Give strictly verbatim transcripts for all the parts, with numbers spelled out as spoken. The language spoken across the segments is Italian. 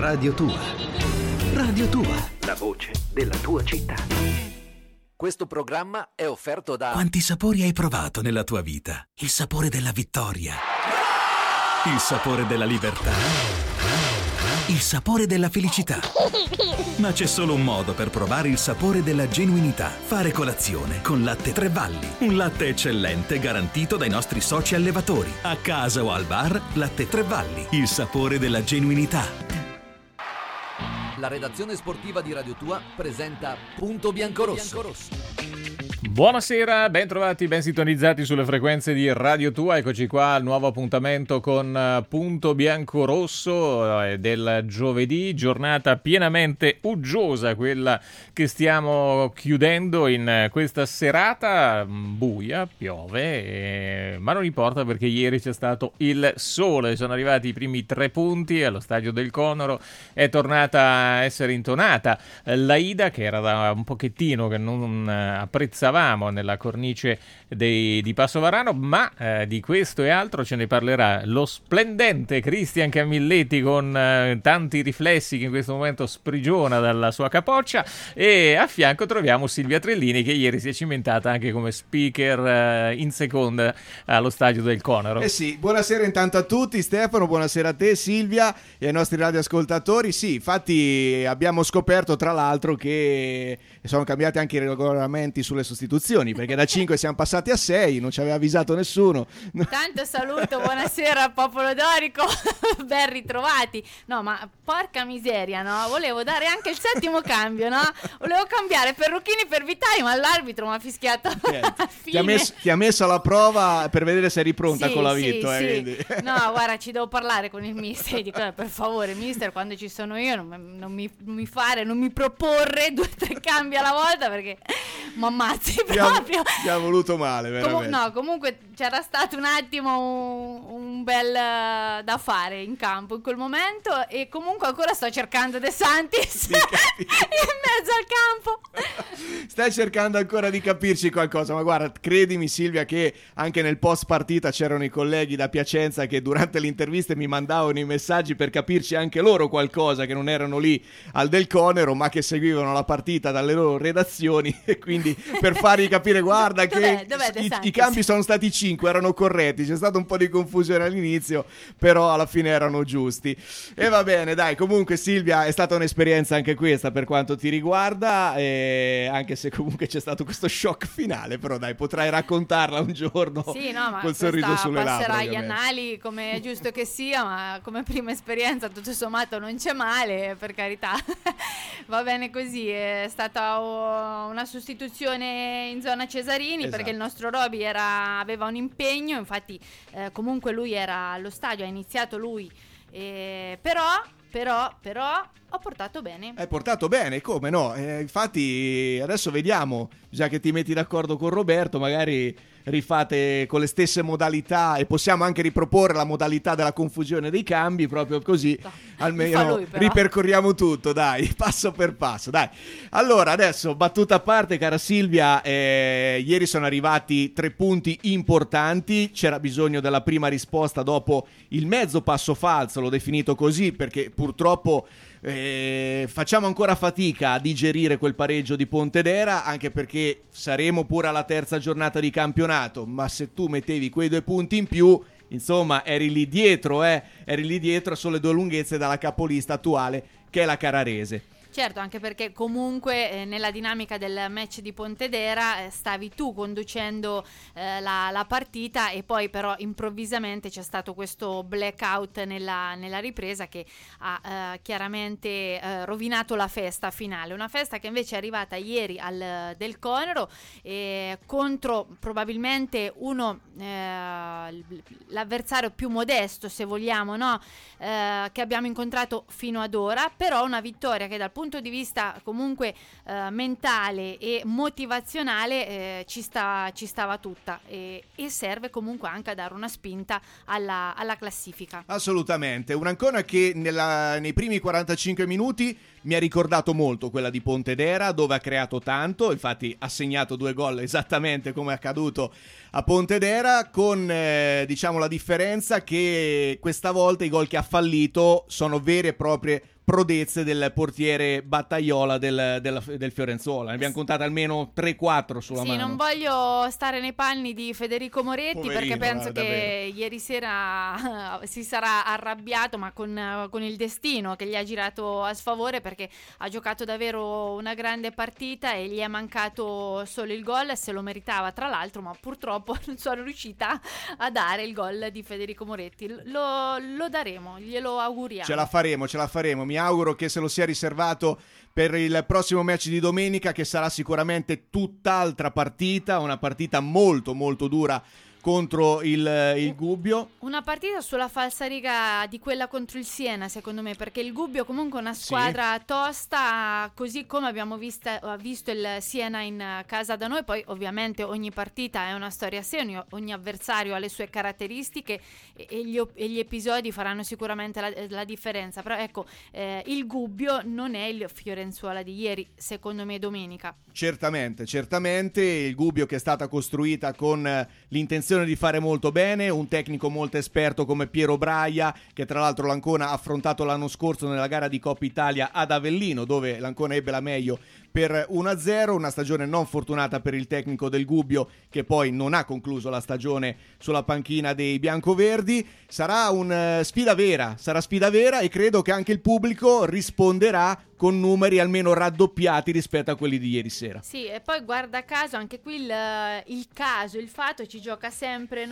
Radio Tua. Radio Tua, la voce della tua città. Questo programma è offerto da... Quanti sapori hai provato nella tua vita? Il sapore della vittoria, il sapore della libertà, il sapore della felicità. Ma c'è solo un modo per provare il sapore della genuinità: fare colazione con Latte Tre Valli. Un latte eccellente garantito dai nostri soci allevatori. A casa o al bar, Latte Tre Valli, il sapore della genuinità. La redazione sportiva di Radio Tua presenta Punto Biancorosso. Buonasera, ben trovati, ben sintonizzati sulle frequenze di Radio Tua. Eccoci qua al nuovo appuntamento con Punto Biancorosso eh, del giovedì, giornata pienamente uggiosa quella che stiamo chiudendo in questa serata buia, piove, eh, ma non importa perché ieri c'è stato il sole, sono arrivati i primi tre punti allo stadio del Conoro, è tornata a essere intonata l'Aida, che era da un pochettino che non apprezzavamo nella cornice dei, di Passovarano, ma eh, di questo e altro ce ne parlerà lo splendente Cristian Camilletti con eh, tanti riflessi che in questo momento sprigiona dalla sua capoccia, e a fianco troviamo Silvia Trellini, che ieri si è cimentata anche come speaker eh, in seconda allo stadio del Conoro. Eh sì, buonasera intanto a tutti, Stefano, buonasera a te Silvia e ai nostri radioascoltatori. Sì, infatti abbiamo scoperto tra l'altro che sono cambiati anche i regolamenti sulle sostituzioni, perché da cinque siamo passati a sei, non ci aveva avvisato nessuno. Tanto saluto, buonasera popolo dorico, ben ritrovati. No, ma porca miseria, no? Volevo dare anche il settimo cambio, no? Volevo cambiare Perrucchini per Vitali, ma l'arbitro mi ha fischiato a fine. Ti ha, messo, ti ha messo alla prova per vedere se eri pronta sì, con la sì, Vitto, eh, sì. quindi. No, guarda, ci devo parlare con il mister, dico, eh, per favore mister, quando ci sono io non, non, mi, non mi fare, non mi proporre due o tre cambi alla volta, perché mi ammazzi proprio. Ti ha voluto male, veramente. Com- no, comunque c'era stato un attimo un, un bel uh, da fare in campo in quel momento, e comunque ancora sto cercando De Santis in mezzo al campo. Stai cercando ancora di capirci qualcosa, ma guarda, credimi Silvia che anche nel post partita c'erano i colleghi da Piacenza che durante le interviste mi mandavano i messaggi per capirci anche loro qualcosa, che non erano lì al Del Conero ma che seguivano la partita dalle loro redazioni, e quindi per fargli capire guarda che dov'è, dov'è i, i cambi sono stati cinque, erano corretti, c'è stata un po' di confusione all'inizio, però alla fine erano giusti. E va bene, dai, comunque Silvia, è stata un'esperienza anche questa per quanto ti riguarda, e anche se comunque c'è stato questo shock finale, però dai, potrai raccontarla un giorno. Sì, no, ma col sorriso sulle labbra, passerà agli ovviamente. annali come è giusto che sia, ma come prima esperienza tutto sommato non c'è male, per carità. Va bene così, è stata oh, una sostituzione in zona Cesarini, esatto, perché il nostro Roby era, aveva un impegno, infatti eh, comunque lui era allo stadio, ha iniziato lui, eh, però però però ho portato bene. Hai portato bene, come no? Eh, infatti adesso vediamo, già che ti metti d'accordo con Roberto, magari rifate con le stesse modalità e possiamo anche riproporre la modalità della confusione dei cambi, proprio così no, almeno lui, ripercorriamo tutto, dai, passo per passo, dai. Allora adesso, battuta a parte, cara Silvia, eh, ieri sono arrivati tre punti importanti, c'era bisogno della prima risposta dopo il mezzo passo falso, l'ho definito così perché purtroppo Eh, facciamo ancora fatica a digerire quel pareggio di Pontedera, anche perché saremo pure alla terza giornata di campionato, ma se tu mettevi quei due punti in più, insomma eri lì dietro, eh? eri lì dietro a sole due lunghezze dalla capolista attuale, che è la Carrarese. Certo, anche perché comunque eh, nella dinamica del match di Pontedera eh, stavi tu conducendo eh, la, la partita, e poi però improvvisamente c'è stato questo blackout nella, nella ripresa che ha eh, chiaramente eh, rovinato la festa finale, una festa che invece è arrivata ieri al Del Conero eh, contro probabilmente uno eh, l'avversario più modesto, se vogliamo, no? eh, che abbiamo incontrato fino ad ora, però una vittoria che dal punto di vista comunque eh, mentale e motivazionale eh, ci, sta, ci stava tutta, e, e serve comunque anche a dare una spinta alla, alla classifica. Assolutamente, un'Ancona che nella, nei primi quarantacinque minuti mi ha ricordato molto quella di Pontedera, dove ha creato tanto, infatti ha segnato due gol esattamente come è accaduto a Pontedera, con eh, diciamo la differenza che questa volta i gol che ha fallito sono vere e proprie prodezze del portiere Battaiola del, del, del Fiorenzuola. Ne abbiamo contate almeno tre quattro sulla sì, mano. Non voglio stare nei panni di Federico Moretti, Poverino, perché penso guarda, che davvero. ieri sera si sarà arrabbiato, ma con, con il destino che gli ha girato a sfavore, perché ha giocato davvero una grande partita e gli è mancato solo il gol, se lo meritava tra l'altro, ma purtroppo non sono riuscita a dare il gol di Federico Moretti. Lo, lo daremo, glielo auguriamo. Ce la faremo, ce la faremo. Mi auguro che se lo sia riservato per il prossimo match di domenica, che sarà sicuramente tutt'altra partita, una partita molto molto dura contro il, il Gubbio. Una partita sulla falsariga di quella contro il Siena, secondo me, perché il Gubbio comunque è una squadra sì. tosta, così come abbiamo vista, visto il Siena in casa da noi. Poi ovviamente ogni partita è una storia a sé, ogni, ogni avversario ha le sue caratteristiche e, e, gli, e gli episodi faranno sicuramente la, la differenza. Però ecco, eh, il Gubbio non è il Fiorenzuola di ieri, secondo me domenica. Certamente, certamente, il Gubbio che è stata costruita con l'intenzione di fare molto bene, un tecnico molto esperto come Piero Braia, che tra l'altro l'Ancona ha affrontato l'anno scorso nella gara di Coppa Italia ad Avellino, dove l'Ancona ebbe la meglio per uno a zero, una stagione non fortunata per il tecnico del Gubbio, che poi non ha concluso la stagione sulla panchina dei biancoverdi. Sarà una sfida vera, sarà sfida vera e credo che anche il pubblico risponderà con numeri almeno raddoppiati rispetto a quelli di ieri sera. Sì, e poi guarda caso anche qui il, il caso, il fatto ci gioca sempre,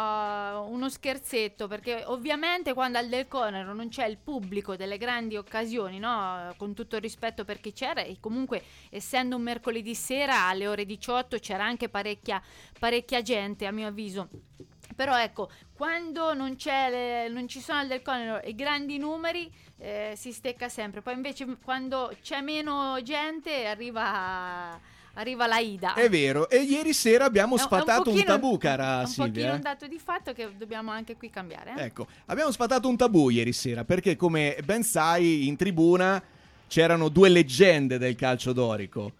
no? Uno scherzetto, perché ovviamente quando al Del Conero non c'è il pubblico delle grandi occasioni, no? Con tutto il rispetto per chi c'era, e comunque essendo un mercoledì sera alle ore diciotto c'era anche parecchia, parecchia gente, a mio avviso. Però ecco, quando non c'è le, non ci sono al Del Conero i grandi numeri, eh, si stecca sempre. Poi invece quando c'è meno gente arriva arriva la Ida. È vero, e ieri sera abbiamo È un- è un sfatato un, pochino- tabù, cara un Silvia. pochino eh. un dato di fatto che dobbiamo anche qui cambiare. eh? Ecco, abbiamo sfatato un tabù ieri sera, perché come ben sai in tribuna c'erano due leggende del calcio dorico.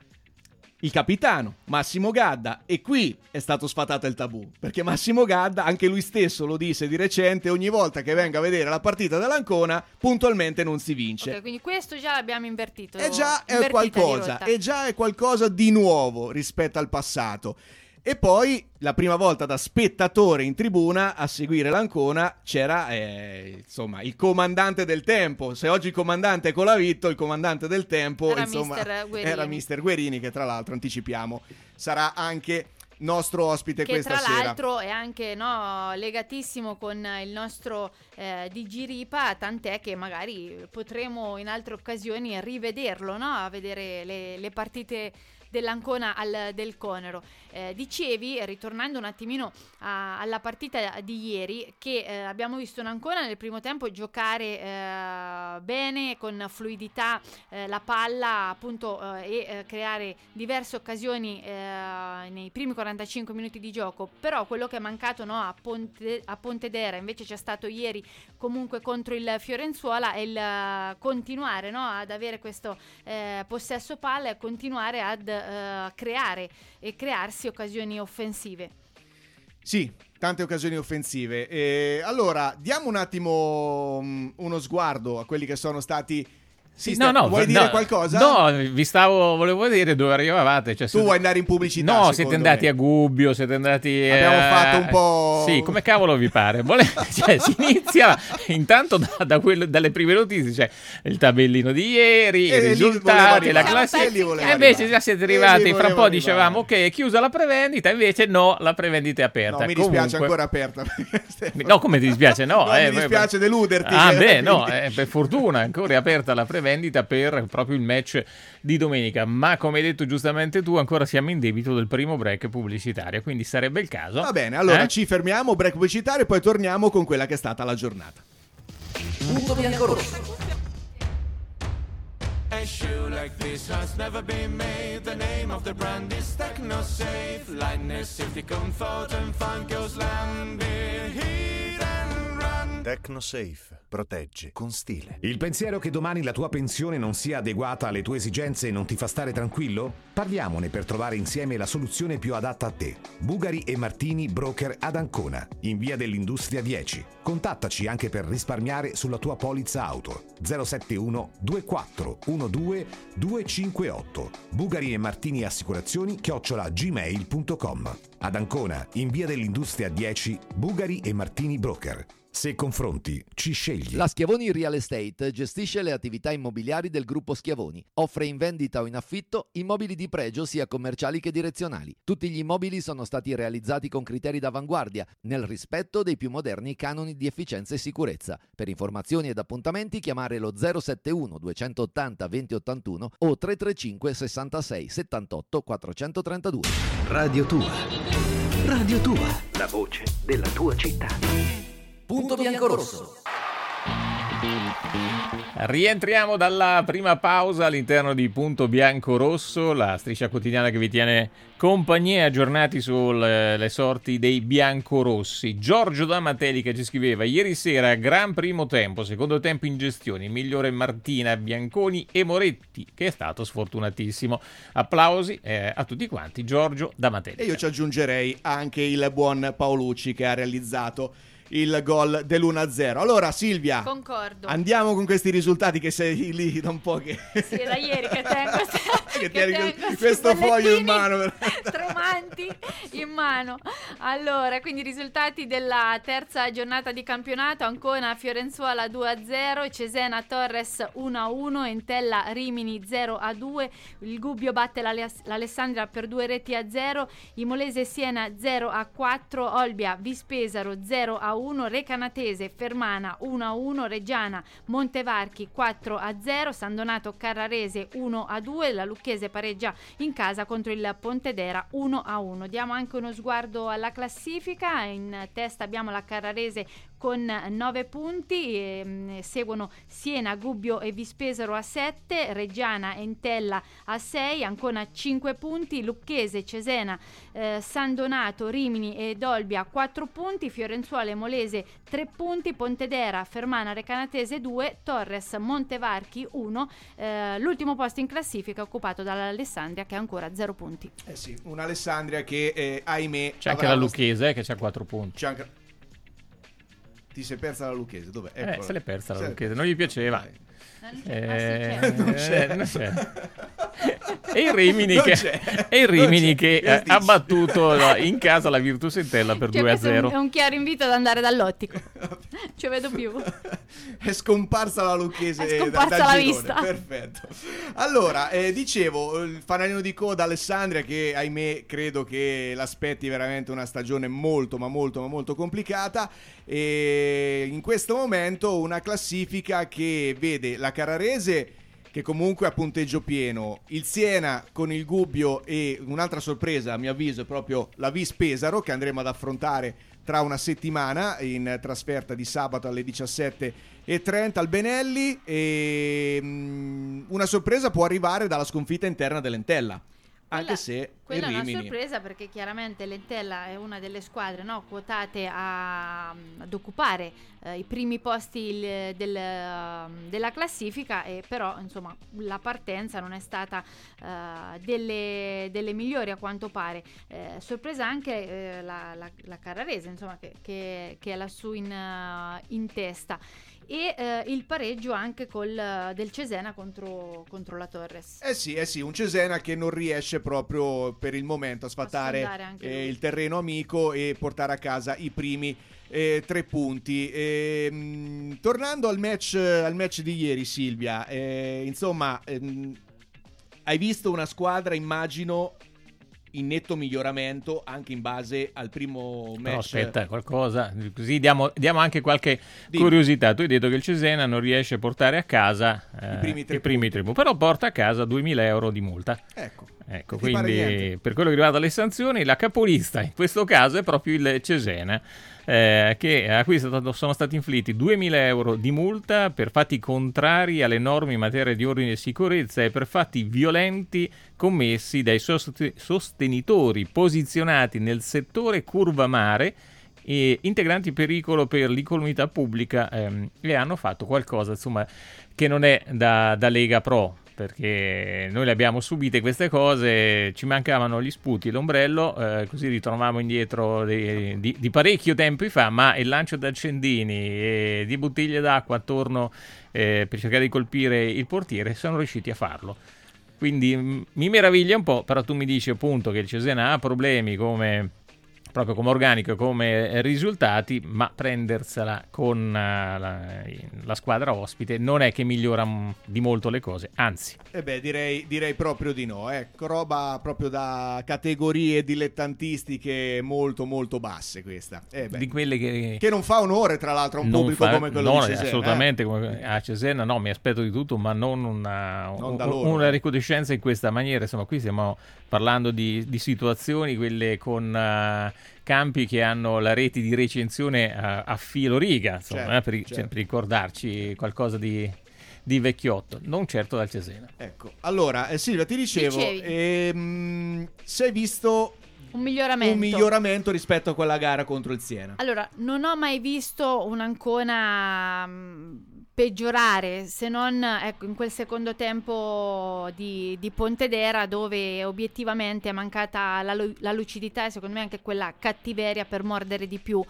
Il capitano Massimo Gadda, e qui è stato sfatato il tabù, perché Massimo Gadda, anche lui stesso lo disse di recente, ogni volta che venga a vedere la partita dell'Ancona puntualmente non si vince. Ok, quindi questo già l'abbiamo invertito. E già è invertita di qualcosa, rotta. e già è qualcosa di nuovo rispetto al passato. E poi la prima volta da spettatore in tribuna a seguire l'Ancona c'era eh, insomma il comandante del tempo. Se oggi il comandante è Colavitto, il comandante del tempo Era insomma mister Guerini. era mister Guerini, che tra l'altro anticipiamo sarà anche nostro ospite Che questa tra sera. l'altro è anche no, legatissimo con il nostro eh, D G Ripa, tant'è che magari potremo in altre occasioni rivederlo, no? A vedere le, le partite dell'Ancona al Del Conero. Eh, dicevi, ritornando un attimino a, alla partita di ieri, che eh, abbiamo visto un'Ancona nel primo tempo giocare eh, bene, con fluidità eh, la palla appunto eh, e eh, creare diverse occasioni eh, nei primi quarantacinque minuti di gioco. Però quello che è mancato no, a, Ponte, a Pontedera invece c'è stato ieri comunque contro il Fiorenzuola, è il eh, continuare no, ad avere questo eh, possesso palla e continuare ad eh, creare e crearsi occasioni offensive. Sì, tante occasioni offensive. E allora, diamo un attimo um, uno sguardo a quelli che sono stati. Sì, no, no, vuoi no, dire qualcosa? No, vi stavo, volevo dire dove arrivavate. Cioè, Tu siete- vuoi andare in pubblicità? No, secondo siete andati me. a Gubbio, siete andati... Abbiamo eh, fatto un po'... Sì, come cavolo vi pare? Vole- cioè, si inizia intanto da, da quello- dalle prime notizie, cioè il tabellino di ieri, E i lì volevo risultati, la arrivare. classifica. E lì volevo E invece arrivare. già siete E lì arrivati, fra un volevo po' arrivare. dicevamo ok, è chiusa la prevendita, invece no, la prevendita è aperta. No, mi dispiace, Comunque- ancora aperta. No, come ti dispiace? No, No, eh, mi dispiace deluderti. Ah, che- beh, no, eh, per fortuna ancora è aperta la prevendita per proprio il match di domenica. Ma come hai detto giustamente tu, ancora siamo in debito del primo break pubblicitario, quindi sarebbe il caso. Va bene, allora eh? ci fermiamo, break pubblicitario, e poi torniamo con quella che è stata la giornata. Punto biancorosso. A shoe like this has never been made. The name of the brand is TechnoSafe. Lightness, safety, comfort and fun goes land. Be hit and run. TechnoSafe. protegge con stile. Il pensiero che domani la tua pensione non sia adeguata alle tue esigenze non ti fa stare tranquillo? Parliamone per trovare insieme la soluzione più adatta a te. Bugari e Martini, broker ad Ancona, in via dell'Industria dieci. Contattaci anche per risparmiare sulla tua polizza auto. zero sette uno due quattro uno due due cinque otto. Bugari e Martini Assicurazioni chiocciola gmail punto com. Ad Ancona, in via dell'Industria dieci, Bugari e Martini Broker. Se confronti, ci scegli. La Schiavoni Real Estate gestisce le attività immobiliari del gruppo Schiavoni. Offre in vendita o in affitto immobili di pregio sia commerciali che direzionali. Tutti gli immobili sono stati realizzati con criteri d'avanguardia, nel rispetto dei più moderni canoni di efficienza e sicurezza. Per informazioni ed appuntamenti chiamare lo zero sette uno due otto zero due zero otto uno o tre tre cinque sessantasei settantotto quattrocentotrentadue. Radio Tua. Radio Tua. La voce della tua città. Punto bianco-rosso. Rientriamo dalla prima pausa all'interno di Punto Bianco-Rosso, la striscia quotidiana che vi tiene compagnia, aggiornati sulle sorti dei biancorossi. Giorgio Damateli che ci scriveva: ieri sera gran primo tempo, secondo tempo in gestione, migliore Martina, Bianconi e Moretti, che è stato sfortunatissimo. Applausi eh, a tutti quanti, Giorgio Damateli. E io ci aggiungerei anche il buon Paolucci che ha realizzato il gol dell'uno a zero. Allora Silvia, concordo, andiamo con questi risultati, che sei lì da un po' che sì, da ieri che tengo che che tieni tengo questo foglio in mano tremanti in mano. Allora, quindi i risultati della terza giornata di campionato: Ancona Fiorenzuola due a zero, Cesena Torres uno a uno, Entella Rimini zero a due, il Gubbio batte l'Alessandria per due reti a zero, Imolese Siena zero a quattro, Olbia Vispesaro zero a uno, Recanatese Fermana uno a uno, Reggiana Montevarchi quattro a zero, San Donato Carrarese uno a due, la Lucchese pareggia in casa contro il Pontedera uno a uno. Diamo anche uno sguardo alla classifica: in testa abbiamo la Carrarese con nove punti, e seguono Siena, Gubbio e Vispesaro a sette, Reggiana e Entella a sei, Ancona cinque punti, Lucchese, Cesena, eh, San Donato, Rimini ed Olbia quattro punti, Fiorenzuola e Molese tre punti, Pontedera, Fermana, Recanatese due, Torres, Montevarchi uno, eh, l'ultimo posto in classifica occupato dall'Alessandria che ha ancora zero punti. Eh sì, un'Alessandria che eh, ahimè c'è anche la Lucchese eh, che c'ha quattro punti. C'è anche... Ti sei persa la Lucchese? Dov'è? Eh, se l'è persa la Lucchese, non gli piaceva. Eh, eh, non c'è. Eh, non c'è. E il Rimini Non che, c'è. e il Rimini che Che ha dici? battuto no, in casa la Virtus Entella per cioè, due a questo è un, zero. è un chiaro invito ad andare dall'ottico. Ci vedo più. È scomparsa la Lucchese, È scomparsa da, da la girone. vista. Perfetto. Allora, eh, dicevo, il fanalino di coda Alessandria, che ahimè credo che l'aspetti veramente una stagione molto ma molto ma molto complicata, e in questo momento una classifica che vede la Carrarese che comunque ha punteggio pieno, il Siena con il Gubbio, e un'altra sorpresa a mio avviso è proprio la Vispesaro, che andremo ad affrontare tra una settimana in trasferta di sabato alle diciassette e trenta al Benelli, e mh, una sorpresa può arrivare dalla sconfitta interna dell'Entella. Anche Quella, se quella il è una Rimini... sorpresa, perché chiaramente l'Entella è una delle squadre, no, quotate a, ad occupare eh, i primi posti il, del, uh, della classifica, e però insomma la partenza non è stata uh, delle, delle migliori a quanto pare. Eh, sorpresa anche eh, la, la, la Carrarese, insomma, che, che, che è lassù in, uh, in testa. E eh, il pareggio anche col, del Cesena contro, contro la Torres. Eh sì, eh sì, un Cesena che non riesce proprio per il momento a sfatare A eh, il terreno amico e portare a casa i primi eh, tre punti. E, mh, tornando al match, al match di ieri, Silvia, eh, insomma, ehm, hai visto una squadra, immagino, in netto miglioramento anche in base al primo match. Però aspetta, qualcosa, così diamo, diamo anche qualche Dimmi. curiosità. Tu hai detto che il Cesena non riesce a portare a casa eh, I primi tre i primi tre punti, però porta a casa duemila euro di multa. Ecco. Ecco, Ti pare quindi niente? per quello che riguarda le sanzioni, la capolista in questo caso è proprio il Cesena, eh, che, a cui sono stati inflitti duemila euro di multa per fatti contrari alle norme in materia di ordine e sicurezza e per fatti violenti commessi dai sost- sostenitori posizionati nel settore curva mare eh, integranti pericolo per l'incolumità pubblica ehm, e hanno fatto qualcosa insomma che non è da, da Lega Pro, perché noi le abbiamo subite queste cose, ci mancavano gli sputi e l'ombrello, eh, così ritrovavamo indietro di, di, di parecchio tempo fa, ma il lancio d'accendini e di bottiglie d'acqua attorno eh, per cercare di colpire il portiere sono riusciti a farlo. Quindi m- mi meraviglia un po', però tu mi dici appunto che il Cesena ha problemi come proprio come organico, come risultati, ma prendersela con uh, la, la squadra ospite non è che migliora m- di molto le cose, anzi. Eh beh, direi, direi proprio di no, ecco, roba proprio da categorie dilettantistiche molto molto basse questa. Eh beh, di quelle che... che non fa onore tra l'altro a un non pubblico fa, come quello no, di Cesena. assolutamente, eh? come a Cesena no, mi aspetto di tutto, ma non una, Non da un, loro, una eh. riconoscenza in questa maniera. Insomma, qui stiamo parlando di, di situazioni, quelle con uh, campi che hanno la rete di recensione a, a filo riga, insomma, Certo, eh, per, certo. cioè, per ricordarci qualcosa di, di vecchiotto, non certo dal Cesena. Ecco, allora eh, Silvia, ti dicevo, Dicevi. ehm, se hai visto Un miglioramento. un miglioramento rispetto a quella gara contro il Siena. Allora, non ho mai visto un'Ancona mh, peggiorare, se non ecco, in quel secondo tempo di, di Pontedera, dove obiettivamente è mancata la, lu- la lucidità e secondo me anche quella cattiveria per mordere di più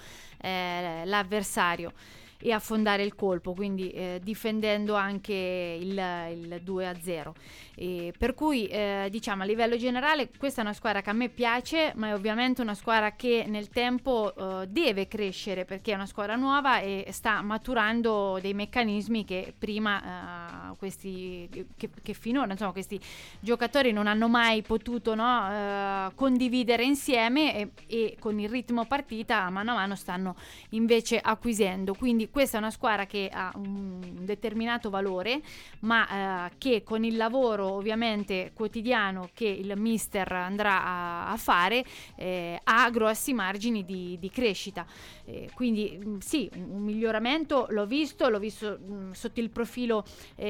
eh, l'avversario e affondare il colpo, quindi eh, difendendo anche il, il due a zero. E per cui eh, diciamo a livello generale questa è una squadra che a me piace, ma è ovviamente una squadra che nel tempo eh, deve crescere, perché è una squadra nuova e sta maturando dei meccanismi che prima eh, questi che, che finora insomma questi giocatori non hanno mai potuto no, eh, condividere insieme e, e con il ritmo partita mano a mano stanno invece acquisendo. Quindi questa è una squadra che ha un determinato valore, ma eh, che con il lavoro ovviamente quotidiano che il mister andrà a, a fare eh, ha grossi margini di, di crescita. Eh, quindi mh, sì, un miglioramento l'ho visto, l'ho visto mh, sotto il profilo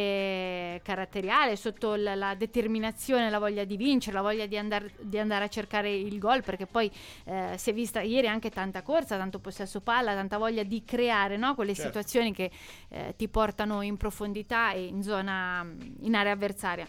eh, caratteriale, sotto la, la determinazione, la voglia di vincere, la voglia di, andar, di andare a cercare il gol, perché poi eh, si è vista ieri anche tanta corsa, tanto possesso palla, tanta voglia di creare no? quelle Certo. situazioni che eh, ti portano in profondità e in zona in area avversaria.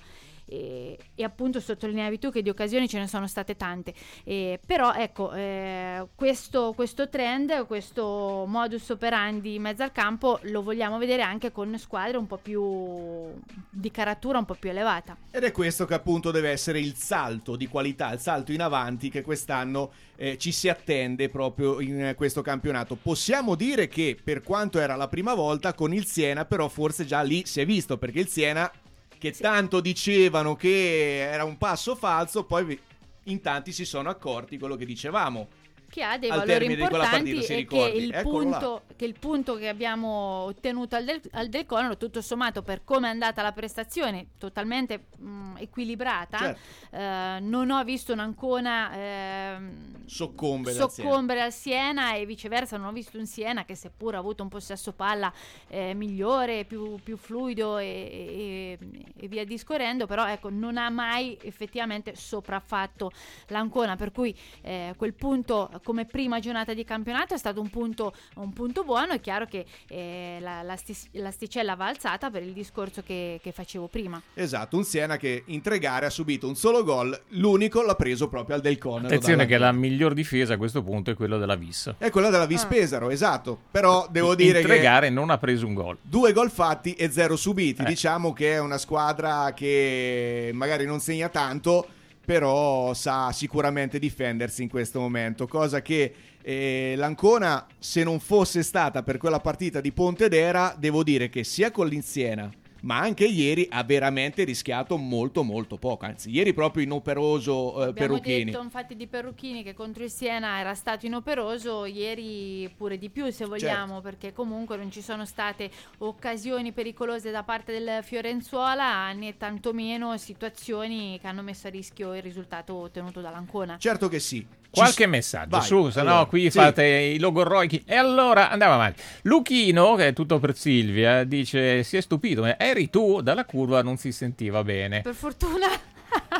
E, e appunto sottolineavi tu che di occasioni ce ne sono state tante, e, però ecco eh, questo, questo trend, questo modus operandi in mezzo al campo lo vogliamo vedere anche con squadre un po' più di caratura un po' più elevata, Ed è questo che appunto deve essere il salto di qualità, il salto in avanti che quest'anno eh, ci si attende proprio in eh, questo campionato. Possiamo dire che per quanto era la prima volta con il Siena, però forse già lì si è visto, perché il Siena che tanto dicevano che era un passo falso, poi in tanti si sono accorti quello che dicevamo. che ha dei Al valori termine di quella importanti partita, si e ricordi? che il, Eccolo punto, che il punto che abbiamo ottenuto al del, al del Conero, tutto sommato per come è andata la prestazione, totalmente mh, equilibrata, Certo. eh, non ho visto un'Ancona eh, Soccombere al Siena. soccombere al Siena e viceversa, non ho visto un Siena che seppur ha avuto un possesso palla eh, migliore, più, più fluido e, e, e via discorrendo, però ecco non ha mai effettivamente sopraffatto l'Ancona, per cui eh, quel punto come prima giornata di campionato è stato un punto, un punto buono. È chiaro che eh, la, la stis- l'asticella va alzata per il discorso che, che facevo prima. Esatto, un Siena che in tre gare ha subito un solo gol, l'unico l'ha preso proprio al Del Conero. Attenzione che dalla- la miglior difesa a questo punto è quella della Vis. È quella della Vis Ah. Pesaro, esatto. Però devo dire in tre che gare non ha preso un gol. due gol fatti e zero subiti. Eh. Diciamo che è una squadra che magari non segna tanto, però sa sicuramente difendersi in questo momento, cosa che eh, l'Ancona, se non fosse stata per quella partita di Pontedera, devo dire che sia con l'Insiena ma anche ieri ha veramente rischiato molto molto poco, anzi ieri proprio inoperoso eh, Abbiamo Perruchini. detto infatti di Perruchini che contro il Siena era stato inoperoso, ieri pure di più se vogliamo, Certo. perché comunque non ci sono state occasioni pericolose da parte del Fiorenzuola né tantomeno situazioni che hanno messo a rischio il risultato ottenuto dall'Ancona. Certo che sì. Qualche Ci- messaggio Vai, su, se allora, no qui sì. fate i logorroichi. E allora andiamo avanti. Luchino, che è tutto per Silvia, dice: si è stupito, ma eri tu? Dalla curva non si sentiva bene. Per fortuna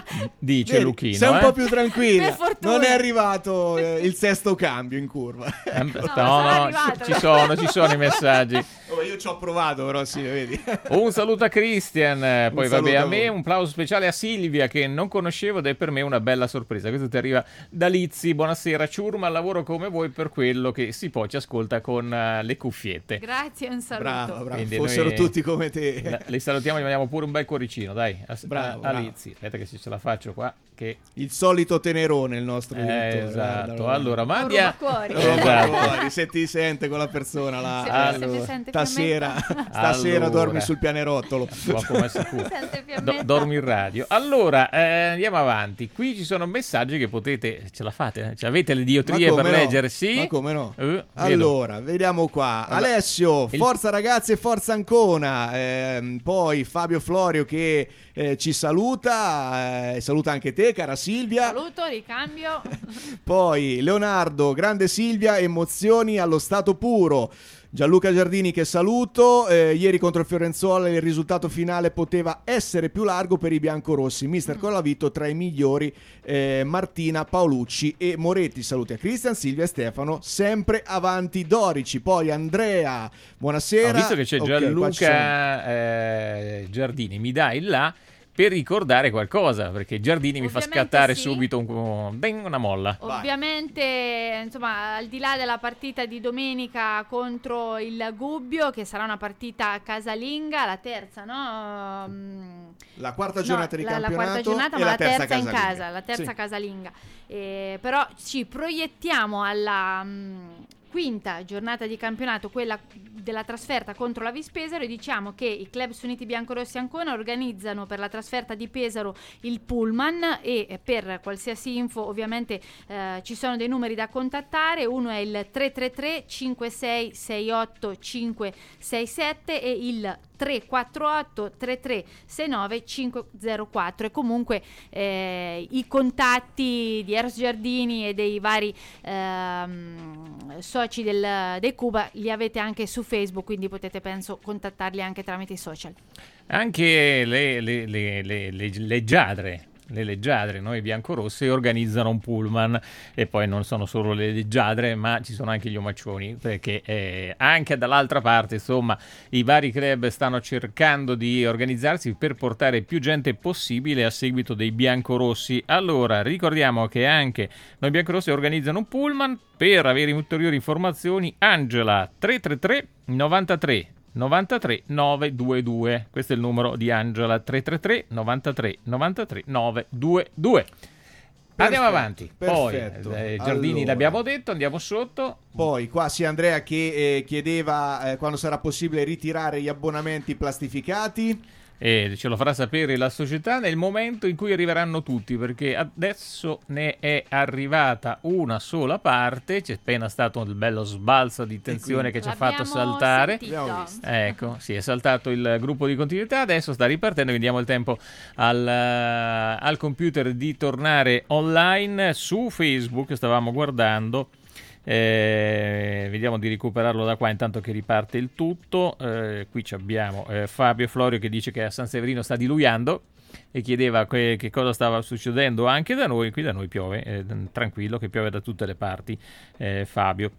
dice Vedi, Luchino. sei un eh? po' più tranquilla. Per fortuna. Non è arrivato eh, il sesto cambio in curva. Eh, No, no, sono no, arrivato. ci, ci sono, ci sono i messaggi. Oh, io ci ho provato, però sì, vedi. Un saluto a Christian, eh, poi Un vabbè saluto a a me, voi. un plauso speciale a Silvia che non conoscevo ed è per me una bella sorpresa. Questo ti arriva da Lizzi, buonasera ciurma, lavoro come voi per quello che si poi ci ascolta con uh, le cuffiette. Grazie, un saluto. Bravo, bravo. Quindi Fossero noi- tutti come te. La- Le salutiamo e gli mandiamo pure un bel cuoricino, dai, a, Bravo, a, a bravo. Lizzi. Aspetta che se ce la faccio qua, che... Il solito tenerone, il nostro Eh, direttore. esatto, Guarda, allora, ma Un andiamo... rubacuori. guarda. Esatto. Fuori, se ti sente con la persona là. Se- Allora, se mi sente Stasera, fiammetta. stasera Allora. dormi sul pianerottolo. Poco ma sicuro. Sente Do- fiammetta. dormi in radio. Allora, eh, andiamo avanti. Qui ci sono messaggi che potete, ce la fate? Ce avete le diotrie Ma per come no? leggere? Sì. Ma come no? Eh, vedo. Allora, vediamo qua. Allora, Alessio, il- forza ragazzi e forza Ancona. Ehm, poi Fabio Florio che eh, ci saluta, eh, saluta anche te, cara Silvia. Saluto, ricambio. Poi Leonardo, grande Silvia, emozioni allo stato puro. Gianluca Giardini che saluto, eh, ieri contro il Fiorenzuola il risultato finale poteva essere più largo per i biancorossi, mister Collavito tra i migliori, eh, Martina, Paolucci e Moretti. Saluti a Cristian, Silvia e Stefano, sempre avanti Dorici. Poi Andrea, buonasera. Ho visto che c'è Ok, qua ci sono- Gianluca eh, Giardini, mi dai il là per ricordare qualcosa, perché Giardini mi fa Ovviamente scattare sì. subito un, ding, una molla. Ovviamente, insomma, al di là della partita di domenica contro il Gubbio, che sarà una partita casalinga, la terza, no? Mm, La quarta no, giornata di la, la campionato quarta giornata, e ma la la terza terza in casalinga. casa, la terza Sì. casalinga. Eh, però ci proiettiamo alla mm, quinta giornata di campionato, quella della trasferta contro la Vispesaro, e diciamo che i Club Uniti Biancorossi Ancona organizzano per la trasferta di Pesaro il pullman, e eh, per qualsiasi info ovviamente eh, ci sono dei numeri da contattare. Uno è il tre tre tre cinque sei sei otto cinque sei sette e il tre quattro otto tre tre sei nove cinque zero quattro, e comunque eh, i contatti di Eros Giardini e dei vari ehm, soci del, dei Cuba li avete anche su Facebook, quindi potete, penso, contattarli anche tramite i social. Anche le, le, le, le, le leggiadre, le leggiadre, noi biancorossi, organizzano un pullman, e poi non sono solo le leggiadre, ma ci sono anche gli omaccioni, perché eh, anche dall'altra parte, insomma, i vari club stanno cercando di organizzarsi per portare più gente possibile a seguito dei biancorossi. Allora, ricordiamo che anche noi biancorossi organizzano un pullman. Per avere ulteriori informazioni, Angela tre tre tre novantatré novantatré novecentoventidue. Questo è il numero di Angela, tre tre tre novantatré novantatré novecentoventidue. Andiamo avanti. perfetto. Poi eh, Giardini Allora. l'abbiamo detto, andiamo sotto. Poi qua sì, Andrea che eh, chiedeva eh, quando sarà possibile ritirare gli abbonamenti plastificati. E ce lo farà sapere la società nel momento in cui arriveranno tutti, perché adesso ne è arrivata una sola parte. C'è appena stato un bello sbalzo di tensione che ci ha fatto L'abbiamo saltare. sentito. Abbiamo visto. Ecco, sì, è saltato il gruppo di continuità, adesso sta ripartendo, quindi diamo il tempo al, eh, al computer di tornare online. Su Facebook stavamo guardando, eh, vediamo di recuperarlo da qua intanto che riparte il tutto. Eh, qui ci abbiamo eh, Fabio Florio che dice che a San Severino sta diluviando e chiedeva que- che cosa stava succedendo anche da noi. Qui da noi piove, eh, tranquillo, che piove da tutte le parti, eh, Fabio.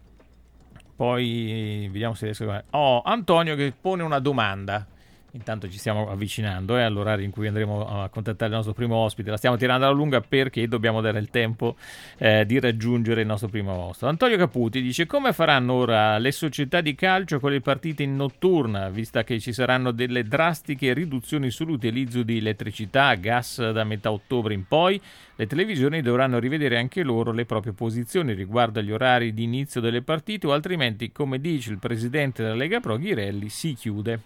Poi vediamo se riesco a... Oh, Antonio che pone una domanda. Intanto ci stiamo avvicinando eh, all'orario in cui andremo a contattare il nostro primo ospite. La stiamo tirando alla lunga perché dobbiamo dare il tempo eh, di raggiungere il nostro primo ospite. Antonio Caputi dice: come faranno ora le società di calcio con le partite in notturna, vista che ci saranno delle drastiche riduzioni sull'utilizzo di elettricità, gas da metà ottobre in poi? Le televisioni dovranno rivedere anche loro le proprie posizioni riguardo agli orari di inizio delle partite, o altrimenti, come dice il presidente della Lega Pro Ghirelli, si chiude.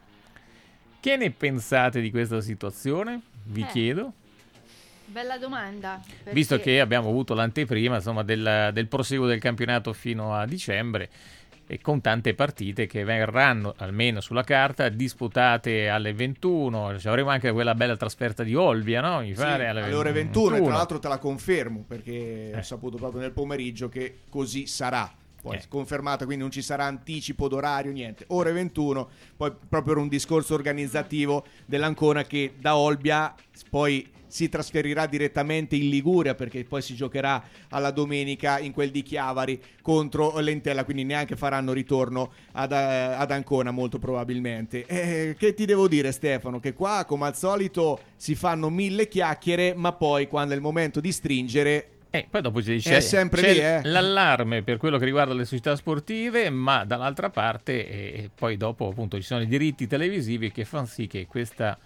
Che ne pensate di questa situazione? Vi Eh. chiedo. Bella domanda. perché- Visto che abbiamo avuto l'anteprima, insomma, del, del proseguo del campionato fino a dicembre, e con tante partite che verranno, almeno sulla carta, disputate alle ventuno. Ci avremo anche quella bella trasferta di Olbia, no? Mi Sì, pare, alle ore ventuno, e tra ventuno. l'altro te la confermo perché Eh. ho saputo proprio nel pomeriggio che così sarà. poi Eh. confermata, quindi non ci sarà anticipo d'orario, niente. Ore ventuno, poi proprio per un discorso organizzativo dell'Ancona che da Olbia poi si trasferirà direttamente in Liguria, perché poi si giocherà alla domenica in quel di Chiavari contro l'Entella, quindi neanche faranno ritorno ad, ad Ancona molto probabilmente. Eh, che ti devo dire, Stefano, che qua come al solito si fanno mille chiacchiere, ma poi quando è il momento di stringere Eh, poi dopo ci dice, è sempre c'è lì, eh. l'allarme per quello che riguarda le società sportive, ma dall'altra parte eh, poi dopo appunto ci sono i diritti televisivi che fanno sì che questa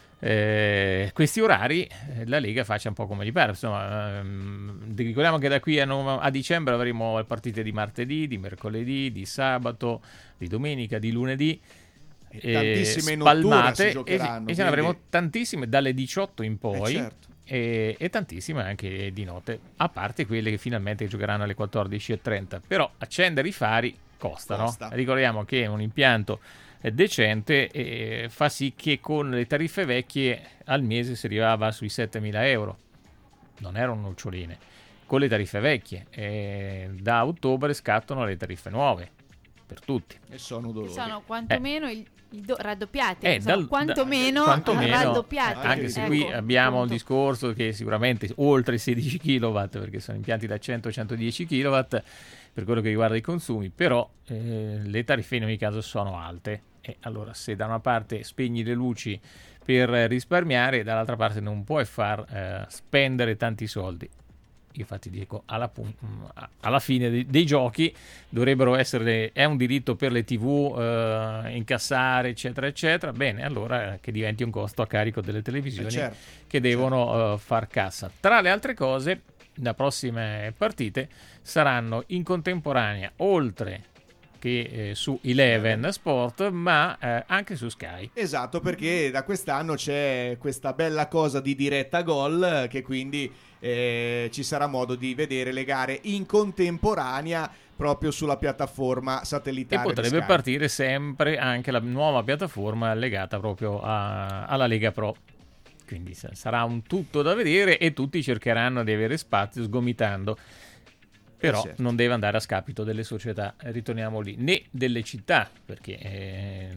Eh, questi orari eh, la Lega faccia un po' come gli pare. Insomma, ehm, ricordiamo che da qui a, no- a dicembre avremo le partite di martedì, di mercoledì, di sabato, di domenica, di lunedì, E tantissime in notturna spalmate si giocheranno, e, e quindi- ce ne avremo tantissime dalle diciotto in poi. Eh, certo. E, e tantissime anche di notte, a parte quelle che finalmente giocheranno alle quattordici e trenta. Però accendere i fari costa, Costa. no? Ricordiamo che un impianto è decente e fa sì che con le tariffe vecchie al mese si arrivava sui settemila euro. Non erano noccioline. Con le tariffe vecchie e da ottobre scattano le tariffe nuove per tutti. e sono dolori. Sono quantomeno il, il do- raddoppiate, Eh, insomma, dal- quantomeno, da- quantomeno, raddoppiate. anche se Ecco, qui abbiamo un appunto. discorso che sicuramente oltre i sedici chilowatt, perché sono impianti da cento centodieci chilowatt per quello che riguarda i consumi, però eh, le tariffe in ogni caso sono alte. E allora se da una parte spegni le luci per risparmiare, dall'altra parte non puoi far eh, spendere tanti soldi. Io infatti dico, alla, pun- alla fine dei, dei giochi dovrebbero essere, è un diritto per le tivù eh, incassare eccetera eccetera, bene, allora eh, che diventi un costo a carico delle televisioni Eh, certo, che devono eh, far cassa. Tra le altre cose, le prossime partite saranno in contemporanea, oltre che eh, su Eleven Sport, ma eh, anche su Sky. Esatto, perché da quest'anno c'è questa bella cosa di diretta gol, che quindi eh, ci sarà modo di vedere le gare in contemporanea proprio sulla piattaforma E satellitare di potrebbe Sky. partire sempre anche la nuova piattaforma legata proprio a- alla Lega Pro. Quindi sa- sarà un tutto da vedere e tutti cercheranno di avere spazio sgomitando. Però Eh, certo. non deve andare a scapito delle società, eh, ritorniamo lì, né delle città, perché eh,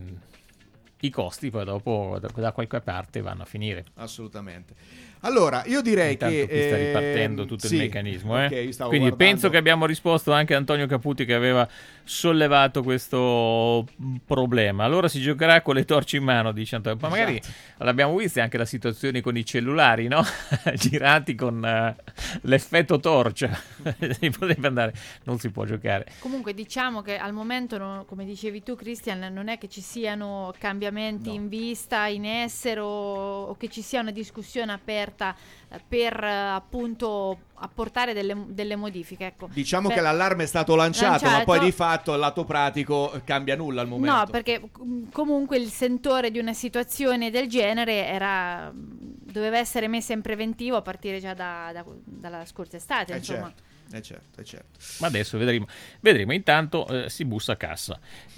i costi poi dopo da, da qualche parte vanno a finire. Assolutamente. Allora, io direi Intanto che qui sta ehm, ripartendo tutto sì, il meccanismo, eh? ok, io stavo Quindi guardando. penso che abbiamo risposto anche a Antonio Caputi che aveva sollevato questo problema. Allora si giocherà con le torce in mano, dice Antonio. Ma magari Esatto. l'abbiamo vista anche la situazione con i cellulari, no? Girati con eh, l'effetto torcia. Si potrebbe andare, non si può giocare. Comunque diciamo che al momento, no, come dicevi tu Christian, non è che ci siano cambiamenti No. in vista, in essere o, o che ci sia una discussione aperta eh, per eh, appunto apportare delle, delle modifiche. Ecco. Diciamo Per- che l'allarme è stato lanciato, ma Lanciato. poi di fatto al lato pratico eh, cambia nulla al momento. No, perché com- comunque il sentore di una situazione del genere era doveva essere messa in preventivo a partire già da- da- dalla scorsa estate, Eh insomma. certo, eh certo, eh certo. Ma adesso vedremo. Vedremo. Intanto eh, si bussa a cassa.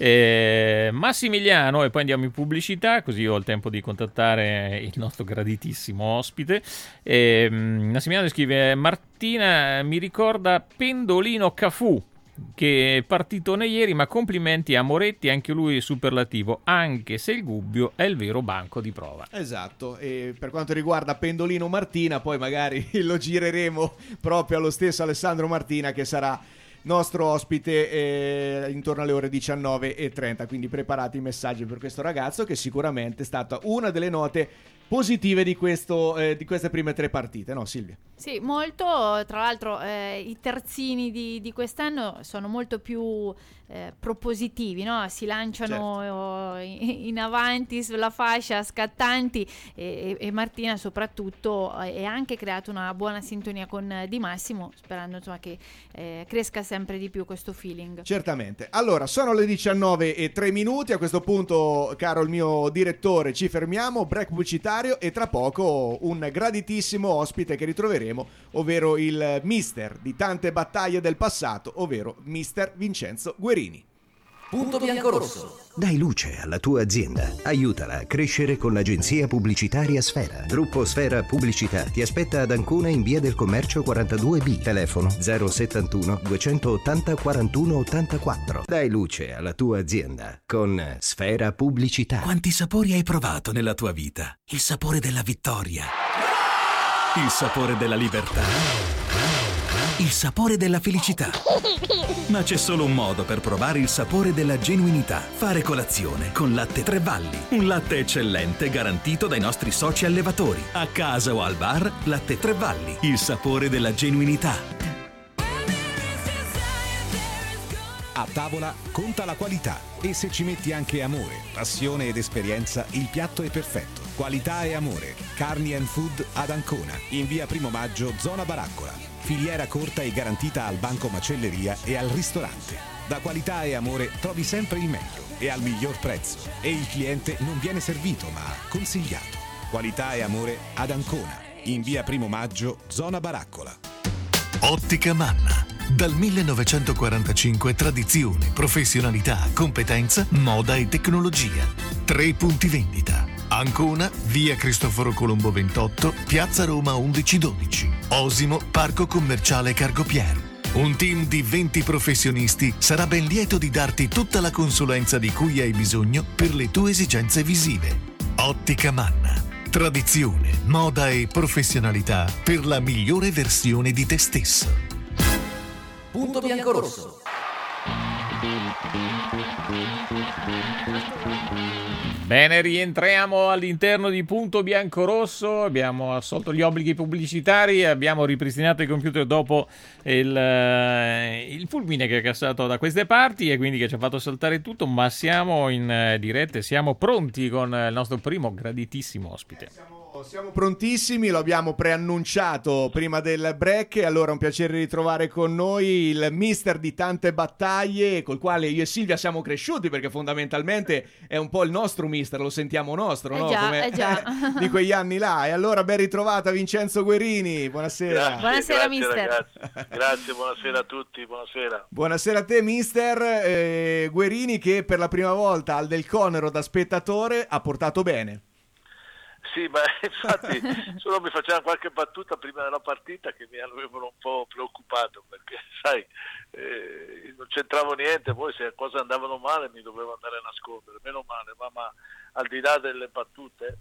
Eh, Massimiliano, e poi andiamo in pubblicità, così ho il tempo di contattare il nostro graditissimo ospite. Eh, Massimiliano scrive: Martina mi ricorda Pendolino Cafù, che è partitone ieri, ma complimenti a Moretti, anche lui è superlativo, anche se il Gubbio è il vero banco di prova. Esatto, e per quanto riguarda Pendolino Martina, poi magari lo gireremo proprio allo stesso Alessandro Martina, che sarà nostro ospite eh, intorno alle ore diciannove e trenta, quindi preparate i messaggi per questo ragazzo che sicuramente è stata una delle note positive di, questo, eh, di queste prime tre partite, no Silvia? Sì, molto, tra l'altro eh, i terzini di, di quest'anno sono molto più eh, propositivi, no? Si lanciano eh, in, in avanti sulla fascia scattanti e, e Martina soprattutto eh, ha anche creato una buona sintonia con eh, Di Massimo, sperando insomma che eh, cresca sempre di più questo feeling. Certamente. Allora, sono le diciannove e tre minuti, a questo punto, caro il mio direttore, ci fermiamo, break pubblicitario e tra poco un graditissimo ospite che ritroveremo, ovvero il mister di tante battaglie del passato, ovvero mister Vincenzo Guerini. Punto biancorosso. Dai luce alla tua azienda. Aiutala a crescere con l'agenzia pubblicitaria Sfera. Gruppo Sfera Pubblicità ti aspetta ad Ancona in via del Commercio quarantadue B. Telefono zero settantuno duecentottanta quarantuno ottantaquattro. Dai luce alla tua azienda con Sfera Pubblicità. Quanti sapori hai provato nella tua vita? Il sapore della vittoria, il sapore della libertà, il sapore della felicità. Ma c'è solo un modo per provare il sapore della genuinità. Fare colazione con Latte Tre Valli. Un latte eccellente garantito dai nostri soci allevatori. A casa o al bar, Latte Tre Valli. Il sapore della genuinità. A tavola conta la qualità e se ci metti anche amore, passione ed esperienza, il piatto è perfetto. Qualità e amore. Carni and Food ad Ancona, in via Primo Maggio, zona Baraccola. Filiera corta e garantita al banco macelleria e al ristorante. Da qualità e amore trovi sempre il meglio e al miglior prezzo. E il cliente non viene servito ma consigliato. Qualità e amore ad Ancona, in via Primo Maggio, zona Baraccola. Ottica Manna. Dal millenovecentoquarantacinque tradizione, professionalità, competenza, moda e tecnologia. Tre punti vendita. Ancona, via Cristoforo Colombo ventotto, piazza Roma undici dodici. Osimo, parco commerciale Cargopier. Un team di venti professionisti sarà ben lieto di darti tutta la consulenza di cui hai bisogno per le tue esigenze visive. Ottica Manna. Tradizione, moda e professionalità per la migliore versione di te stesso. Punto biancorosso. Bene, rientriamo all'interno di Punto Biancorosso, abbiamo assolto gli obblighi pubblicitari, abbiamo ripristinato il computer dopo il, eh, il fulmine che è cassato da queste parti e quindi che ci ha fatto saltare tutto, ma siamo in eh, diretta e siamo pronti con il nostro primo graditissimo ospite. Siamo prontissimi, lo abbiamo preannunciato prima del break, allora un piacere ritrovare con noi il mister di tante battaglie col quale io e Silvia siamo cresciuti, perché fondamentalmente è un po' il nostro mister, lo sentiamo nostro, eh no? già, Come eh già. di quegli anni là. E allora ben ritrovata Vincenzo Guerini, buonasera. Grazie, Buonasera, grazie, mister. Ragazzi. Grazie, buonasera a tutti, buonasera. Buonasera a te mister. eh, Guerini che per la prima volta al Del Conero da spettatore ha portato bene. Sì, ma infatti solo mi facevano qualche battuta prima della partita che mi avevano un po' preoccupato, perché sai, eh, non c'entravo niente, poi se le cose andavano male mi dovevo andare a nascondere, meno male, ma, ma al di là delle battute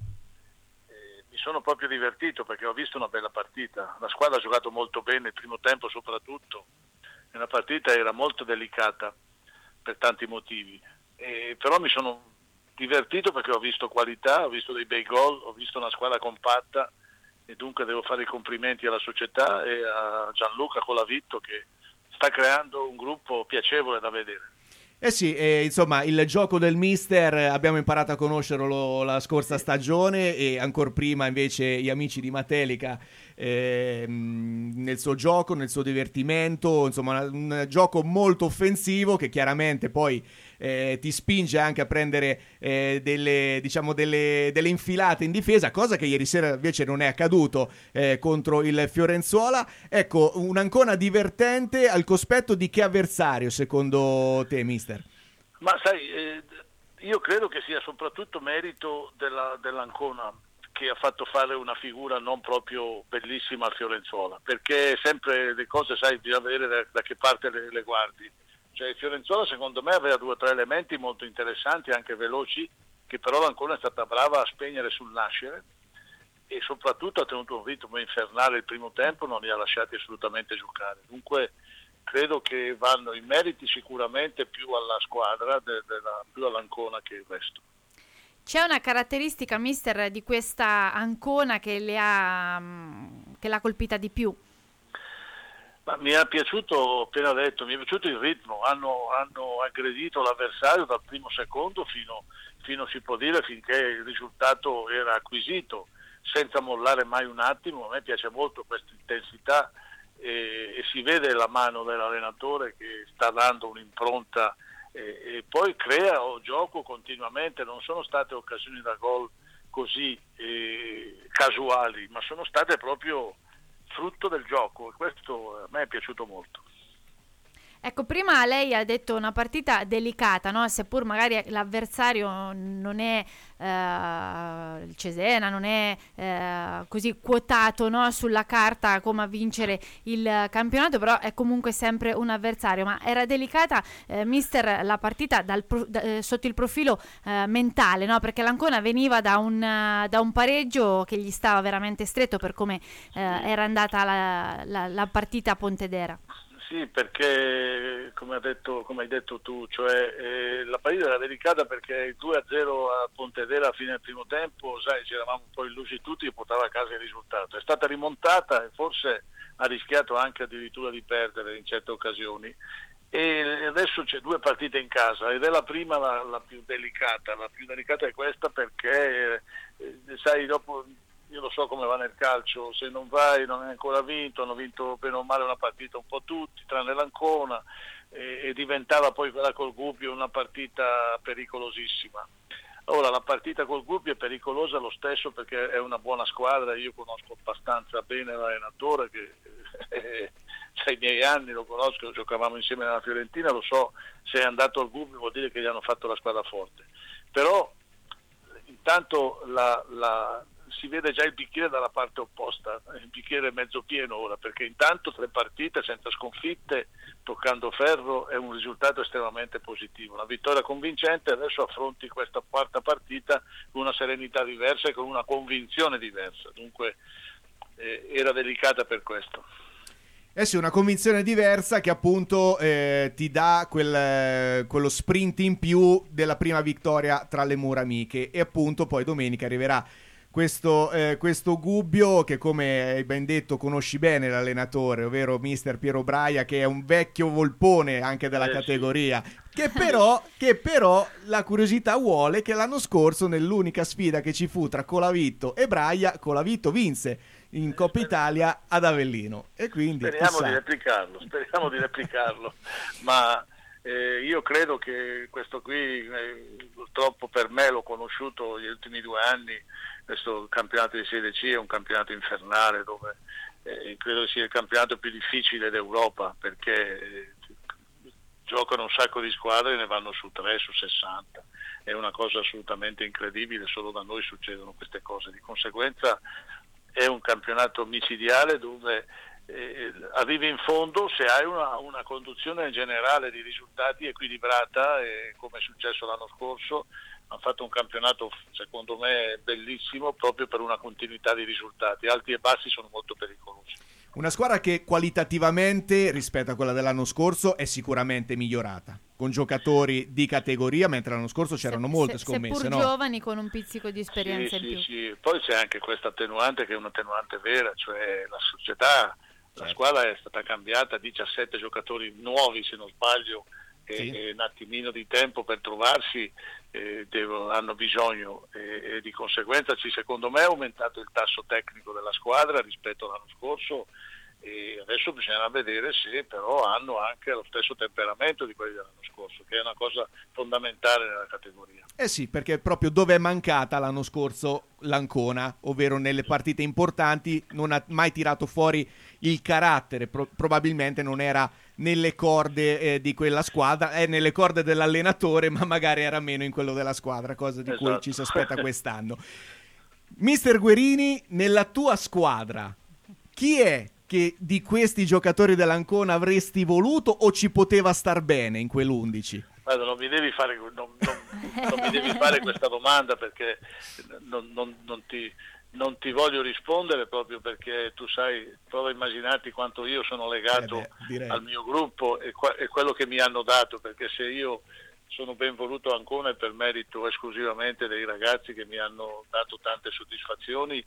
eh, mi sono proprio divertito perché ho visto una bella partita, la squadra ha giocato molto bene, il primo tempo soprattutto, e la partita era molto delicata per tanti motivi, e, però mi sono divertito perché ho visto qualità, ho visto dei bei gol, ho visto una squadra compatta e dunque devo fare i complimenti alla società e a Gianluca Colavitto che sta creando un gruppo piacevole da vedere. Eh sì, eh, insomma il gioco del mister abbiamo imparato a conoscerlo la scorsa stagione e ancora prima invece gli amici di Matelica eh, nel suo gioco, nel suo divertimento, insomma un gioco molto offensivo che chiaramente poi eh, ti spinge anche a prendere eh, delle, diciamo delle, delle infilate in difesa, cosa che ieri sera invece non è accaduto eh, contro il Fiorenzuola. Ecco, un'Ancona divertente al cospetto di che avversario secondo te, mister? Ma sai, eh, io credo che sia soprattutto merito della, dell'Ancona che ha fatto fare una figura non proprio bellissima al Fiorenzuola, perché sempre le cose, sai, bisogna vedere da, da che parte le, le guardi. Cioè il Fiorenzuola secondo me aveva due o tre elementi molto interessanti, anche veloci, che però l'Ancona è stata brava a spegnere sul nascere e soprattutto ha tenuto un ritmo infernale il primo tempo, non li ha lasciati assolutamente giocare. Dunque credo che vanno i meriti sicuramente più alla squadra, de, de la, più all'Ancona che il resto. C'è una caratteristica, mister, di questa Ancona che le ha che l'ha colpita di più? Ma mi è piaciuto, ho appena detto, mi è piaciuto il ritmo, hanno, hanno aggredito l'avversario dal primo secondo fino, fino si può dire finché il risultato era acquisito, senza mollare mai un attimo. A me piace molto questa intensità e, e si vede la mano dell'allenatore che sta dando un'impronta e, e poi crea gioco continuamente, non sono state occasioni da gol così eh, casuali, ma sono state proprio frutto del gioco e questo a me è piaciuto molto. Ecco, prima lei ha detto una partita delicata, no? Seppur magari l'avversario non è eh, il Cesena, non è eh, così quotato, no? Sulla carta come a vincere il campionato, però è comunque sempre un avversario. Ma era delicata, eh, mister, la partita dal pro, da, eh, sotto il profilo eh, mentale, no? Perché l'Ancona veniva da un, uh, da un pareggio che gli stava veramente stretto per come eh, era andata la, la, la partita a Pontedera. Sì, perché come, ha detto, come hai detto tu, cioè eh, la partita era delicata perché il due a zero a Pontedera a fine del primo tempo, sai, ci eravamo un po' illusi tutti e portava a casa il risultato. È stata rimontata e forse ha rischiato anche addirittura di perdere in certe occasioni. E adesso c'è due partite in casa ed è la prima la, la più delicata. La più delicata è questa perché, eh, sai, dopo... Io lo so come va nel calcio, se non vai non hai ancora vinto, hanno vinto bene o male una partita un po' tutti, tranne l'Ancona, e, e diventava poi quella col Gubbio una partita pericolosissima. Ora la partita col Gubbio è pericolosa lo stesso perché è una buona squadra, io conosco abbastanza bene l'allenatore, che eh, sai, i miei anni lo conosco, giocavamo insieme nella Fiorentina, lo so, se è andato al Gubbio vuol dire che gli hanno fatto la squadra forte. Però intanto la... la si vede già il bicchiere dalla parte opposta, il bicchiere è mezzo pieno ora, perché intanto tre partite senza sconfitte, toccando ferro, è un risultato estremamente positivo, una vittoria convincente. Adesso affronti questa quarta partita con una serenità diversa e con una convinzione diversa, dunque eh, era delicata per questo. Eh sì, una convinzione diversa che appunto eh, ti dà quel, quello sprint in più della prima vittoria tra le mura amiche, e appunto poi domenica arriverà Questo, eh, questo Gubbio che, come hai ben detto, conosci bene l'allenatore, ovvero mister Piero Braia, che è un vecchio volpone anche della eh, categoria, sì. che, però, che però la curiosità vuole che l'anno scorso, nell'unica sfida che ci fu tra Colavitto e Braia, Colavitto vinse in Coppa Italia ad Avellino, e quindi speriamo chissà. di replicarlo, speriamo di replicarlo, ma eh, io credo che questo qui, eh, purtroppo per me l'ho conosciuto gli ultimi due anni. Questo campionato di Serie C è un campionato infernale dove eh, credo sia il campionato più difficile d'Europa, perché eh, giocano un sacco di squadre e ne vanno su tre, su sessanta. È una cosa assolutamente incredibile, solo da noi succedono queste cose. Di conseguenza è un campionato micidiale dove eh, arrivi in fondo se hai una, una conduzione generale di risultati equilibrata, eh, come è successo l'anno scorso. Hanno fatto un campionato secondo me bellissimo proprio per una continuità di risultati, alti e bassi sono molto pericolosi. Una squadra che qualitativamente rispetto a quella dell'anno scorso è sicuramente migliorata, con giocatori di categoria, mentre l'anno scorso c'erano se, molte scommesse, seppur no? giovani con un pizzico di esperienza sì, in più. Sì, sì. Poi c'è anche questa attenuante che è un'attenuante vera, cioè la società, certo. La squadra è stata cambiata, diciassette giocatori nuovi se non sbaglio, sì. E un attimino di tempo per trovarsi, eh, devono, hanno bisogno e, e di conseguenza ci, secondo me è aumentato il tasso tecnico della squadra rispetto all'anno scorso, e adesso bisogna vedere se però hanno anche lo stesso temperamento di quelli dell'anno scorso, che è una cosa fondamentale nella categoria. Eh sì, perché proprio dove è mancata l'anno scorso l'Ancona, ovvero nelle partite importanti, non ha mai tirato fuori il carattere, Pro- probabilmente non era nelle corde eh, di quella squadra, è nelle corde dell'allenatore, ma magari era meno in quello della squadra, cosa di esatto. cui ci si aspetta quest'anno. Mister Guerini, nella tua squadra chi è che di questi giocatori dell'Ancona avresti voluto o ci poteva star bene in quell'undici? Guarda, non mi devi fare, non, non, non mi devi fare questa domanda, perché non, non, non ti non ti voglio rispondere, proprio perché tu sai, prova a immaginarti quanto io sono legato eh beh, al mio gruppo e, qua, e quello che mi hanno dato, perché se io sono ben voluto a Ancona è per merito esclusivamente dei ragazzi che mi hanno dato tante soddisfazioni,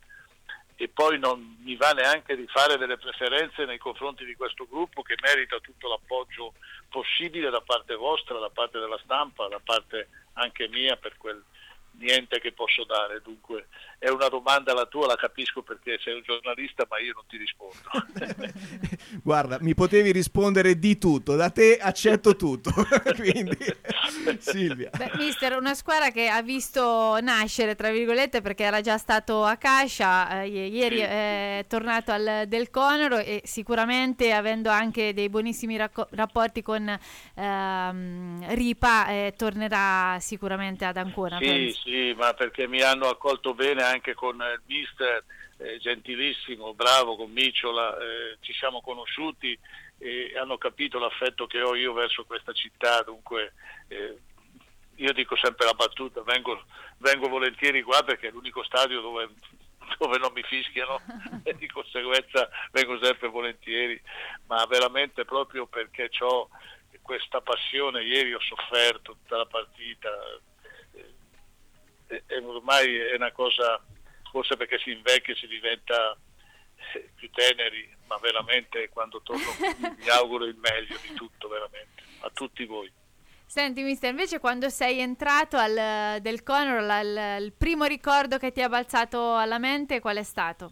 e poi non mi va neanche di fare delle preferenze nei confronti di questo gruppo, che merita tutto l'appoggio possibile da parte vostra, da parte della stampa, da parte anche mia per quel niente che posso dare, dunque è una domanda la tua, la capisco perché sei un giornalista, ma io non ti rispondo. Guarda, mi potevi rispondere di tutto, da te accetto tutto. Quindi Silvia. Beh, mister, una squadra che ha visto nascere, tra virgolette, perché era già stato a Cascia, eh, ieri è tornato al Del Conero e sicuramente avendo anche dei buonissimi racco- rapporti con ehm, Ripa eh, tornerà sicuramente ad Ancona. Sì, penso. sì, ma perché mi hanno accolto bene anche con il mister, eh, gentilissimo, bravo, con Micciola, eh, ci siamo conosciuti e hanno capito l'affetto che ho io verso questa città, dunque eh, io dico sempre la battuta, vengo, vengo volentieri qua perché è l'unico stadio dove, dove non mi fischiano e di conseguenza vengo sempre volentieri, ma veramente proprio perché ho questa passione. Ieri ho sofferto tutta la partita, e, e ormai è una cosa, forse perché si invecchia si diventa più teneri, ma veramente quando torno mi auguro il meglio di tutto, veramente, a tutti voi. Senti mister, invece quando sei entrato al Del Conero, la, il, il primo ricordo che ti è balzato alla mente qual è stato?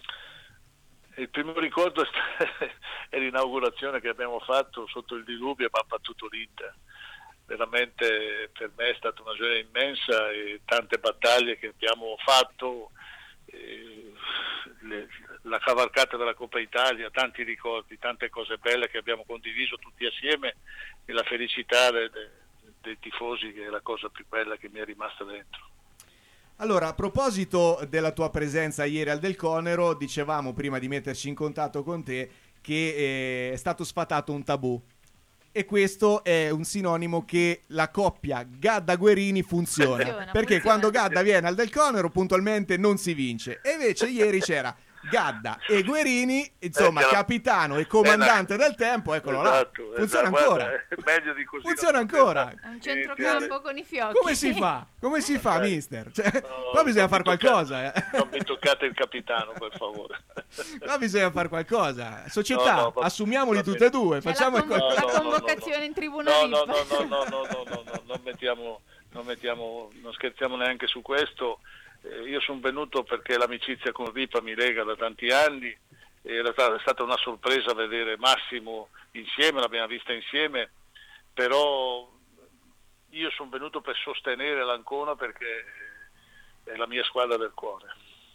Il primo ricordo è, st- è l'inaugurazione che abbiamo fatto sotto il diluvio e mi ha battuto l'Inter. Veramente per me è stata una gioia immensa e tante battaglie che abbiamo fatto, eh, le, la cavalcata della Coppa Italia, tanti ricordi, tante cose belle che abbiamo condiviso tutti assieme e la felicità de, de, dei tifosi, che è la cosa più bella che mi è rimasta dentro. Allora, a proposito della tua presenza ieri al Del Conero, dicevamo prima di metterci in contatto con te che eh, è stato sfatato un tabù. E questo è un sinonimo che la coppia Gadda-Guerini funziona, funziona perché funziona. Quando Gadda viene al Del Conero puntualmente non si vince, e invece ieri c'era Gadda e Guerini, insomma Eh, capitano e comandante del tempo, eccolo Esatto, là, funziona esatto, ancora, guarda, è meglio di così funziona non ancora. È un centrocampo con i fiocchi. Come si fa? Come si fa, mister? Cioè, No, qua bisogna non fare mi toccate- qualcosa, eh. Non mi toccate il capitano, per favore. Qua bisogna fare qualcosa. Società, No, no, va- assumiamoli va tutte e bene. due, C'è facciamo la, con- qualcosa. la no, no, no, convocazione no. in tribuna No, V I P. no, no, no, no, no, no, no, no, non mettiamo, non mettiamo, non scherziamo neanche su questo. Eh, io sono venuto perché l'amicizia con Ripa mi lega da tanti anni. Era stata, è stata una sorpresa vedere Massimo insieme, l'abbiamo vista insieme, però io sono venuto per sostenere l'Ancona perché è la mia squadra del cuore.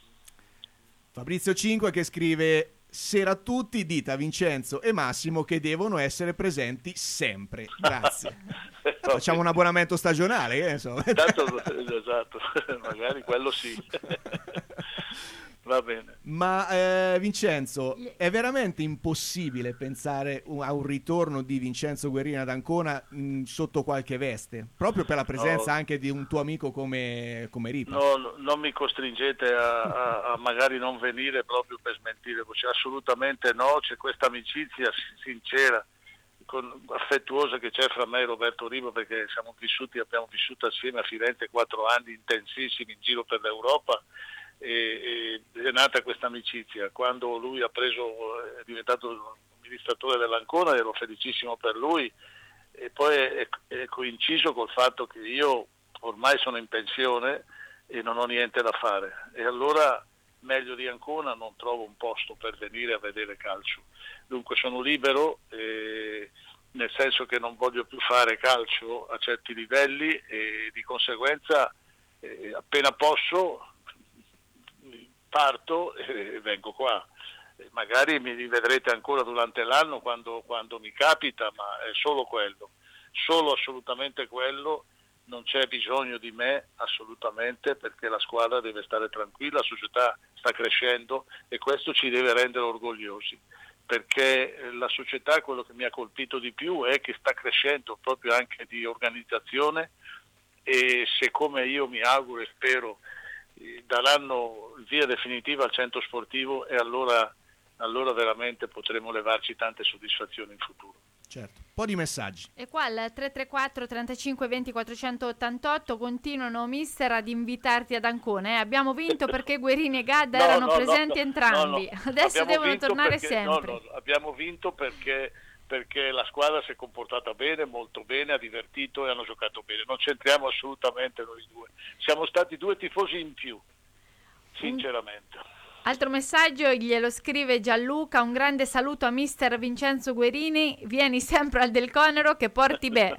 Fabrizio cinque che scrive: sera a tutti, dite a Vincenzo e Massimo che devono essere presenti sempre. Grazie. Facciamo un abbonamento stagionale, che ne so. Tanto, esatto, magari quello sì. Va bene. Ma eh, Vincenzo, è veramente impossibile pensare u- a un ritorno di Vincenzo Guerini ad Ancona mh, sotto qualche veste, proprio per la presenza No. anche di un tuo amico come, come Ripa? No, no, non mi costringete a, a, a magari non venire proprio per smentire, cioè, assolutamente no, c'è questa amicizia sincera, con, affettuosa che c'è fra me e Roberto Ripa, perché siamo vissuti, abbiamo vissuto assieme a Firenze quattro anni intensissimi in giro per l'Europa. E, e è nata questa amicizia. Quando lui ha preso, è diventato amministratore dell'Ancona, ero felicissimo per lui, e poi è, è coinciso col fatto che io ormai sono in pensione e non ho niente da fare, e allora meglio di Ancona non trovo un posto per venire a vedere calcio. Dunque sono libero, eh, nel senso che non voglio più fare calcio a certi livelli, e di conseguenza eh, appena posso parto e vengo qua. Magari mi rivedrete ancora durante l'anno quando, quando mi capita, ma è solo quello, solo assolutamente quello. Non c'è bisogno di me assolutamente, perché la squadra deve stare tranquilla, la società sta crescendo e questo ci deve rendere orgogliosi, perché la società, quello che mi ha colpito di più è che sta crescendo proprio anche di organizzazione, e se, come io mi auguro e spero, daranno il via definitiva al centro sportivo, e allora, allora veramente potremo levarci tante soddisfazioni in futuro. Certo. Un po' di messaggi. E qua al tre tre quattro trentacinque venti quattrocentottantotto continuano, mister, ad invitarti ad Ancona. Eh? Abbiamo vinto perché Guerini e Gadda No, erano no, presenti no, entrambi. no, no. Adesso Abbiamo devono vinto tornare perché, sempre. No, no, abbiamo vinto perché perché la squadra si è comportata bene, molto bene, ha divertito e hanno giocato bene. Non c'entriamo assolutamente noi due. Siamo stati due tifosi in più, sinceramente. Altro messaggio glielo scrive Gianluca: un grande saluto a mister Vincenzo Guerini, vieni sempre al Del Conero che porti bene.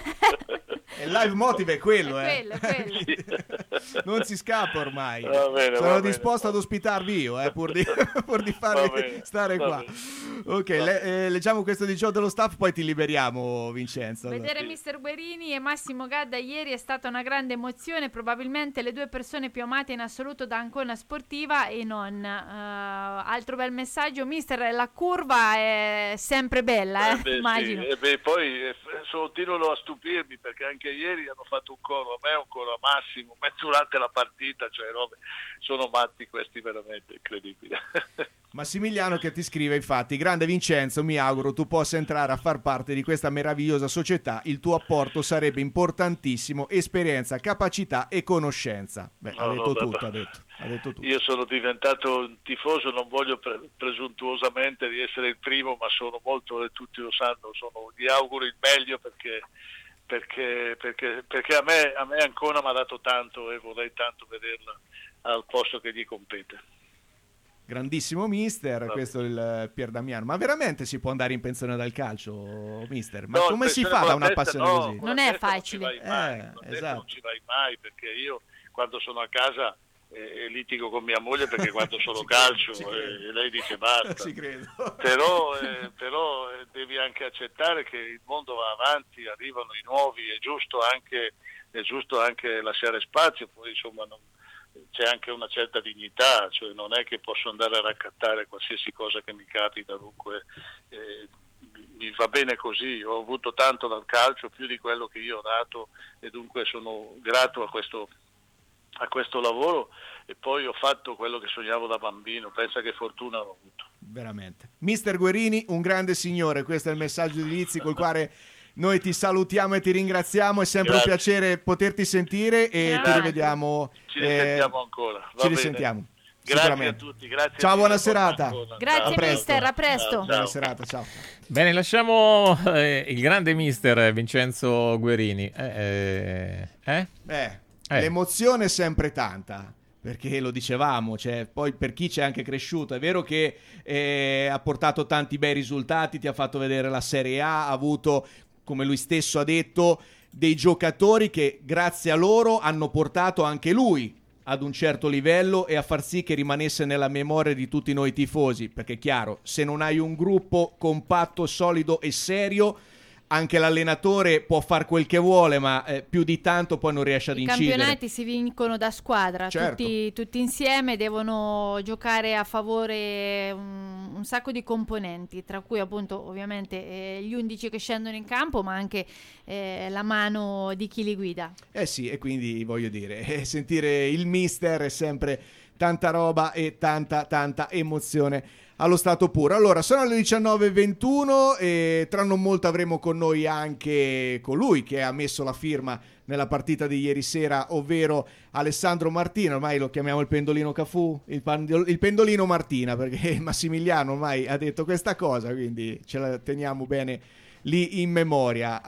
Il live motive è quello, È eh. quello, è quello. Non si scappa ormai. Va bene, Sono va disposto bene. ad ospitarvi io, eh, pur di, pur di farvi bene, stare va qua. bene. Ok, le- eh, leggiamo questo di Gio dello staff, poi ti liberiamo, Vincenzo. Allora. Vedere mister Guerini e Massimo Gadda ieri è stata una grande emozione, probabilmente le due persone più amate in assoluto da Ancona Sportiva e non. Uh, altro bel messaggio, mister, la curva è sempre bella, eh, Eh beh, immagino. sì. E beh, poi eh, continuano a stupirmi, perché anche ieri hanno fatto un coro a me, un coro a Massimo, durante la partita, cioè robe, sono matti questi, veramente incredibili. Massimiliano che ti scrive infatti: grande Vincenzo, mi auguro tu possa entrare a far parte di questa meravigliosa società, il tuo apporto sarebbe importantissimo, esperienza, capacità e conoscenza. Beh, No, ha no, detto beh, tutto, beh. ha detto, ha detto tutto. Io sono diventato un tifoso, non voglio pre- presuntuosamente di essere il primo, ma sono molto, e tutti lo sanno, sono, gli auguro il meglio perché, perché, perché, perché a me, a me Ancona mi ha dato tanto e vorrei tanto vederla al posto che gli compete. Grandissimo mister, Vabbè. questo è il Pier Damiano. Ma veramente si può andare in pensione dal calcio, mister? Ma No, come si pensione fa con da la una testa, passione no, così? con Non la è testa facile. Non ci vai mai, Eh, con la testa esatto. non ci vai mai, perché io quando sono a casa eh, litigo con mia moglie perché quando sono Ci credo, calcio ci eh, credo. lei dice basta. Ci credo. Però, eh, però eh, devi anche accettare che il mondo va avanti, arrivano i nuovi, è giusto anche, è giusto anche lasciare spazio, poi insomma non, c'è anche una certa dignità, cioè non è che posso andare a raccattare qualsiasi cosa che mi capita, dunque eh, mi va bene così, ho avuto tanto dal calcio, più di quello che io ho dato, e dunque sono grato a questo, a questo lavoro, e poi ho fatto quello che sognavo da bambino, pensa che fortuna ho avuto. Veramente. Mister Guerini, un grande signore, questo è il messaggio di Lizzi col quale noi ti salutiamo e ti ringraziamo, è sempre Grazie. un piacere poterti sentire e Grazie. ti rivediamo. Ci eh, risentiamo ancora. Va ci bene. risentiamo. Grazie sicuramente. a tutti, grazie. Ciao, mille, buona serata. buona- Grazie, ciao, presto. mister, a presto. Ciao, Buona ciao. serata, ciao. Bene, lasciamo eh, il grande mister Vincenzo Guerini. Eh, eh? Eh, Eh. L'emozione è sempre tanta, perché lo dicevamo, cioè, poi per chi c'è anche cresciuto, è vero che eh, ha portato tanti bei risultati, ti ha fatto vedere la Serie A, ha avuto, come lui stesso ha detto, dei giocatori che grazie a loro hanno portato anche lui ad un certo livello e a far sì che rimanesse nella memoria di tutti noi tifosi, perché è chiaro, se non hai un gruppo compatto, solido e serio, anche l'allenatore può far quel che vuole, ma eh, più di tanto poi non riesce ad I incidere. campionati si vincono da squadra, Certo. tutti, tutti insieme devono giocare a favore un, un sacco di componenti, tra cui appunto ovviamente eh, gli undici che scendono in campo, ma anche eh, la mano di chi li guida. Eh sì, e quindi voglio dire, eh, sentire il mister è sempre tanta roba e tanta tanta emozione allo stato puro. Allora, sono le diciannove e ventuno e tra non molto avremo con noi anche colui che ha messo la firma nella partita di ieri sera, ovvero Alessandro Martina. Ormai lo chiamiamo il pendolino Cafù, il, pandol- il pendolino Martina, perché Massimiliano ormai ha detto questa cosa, quindi ce la teniamo bene lì in memoria.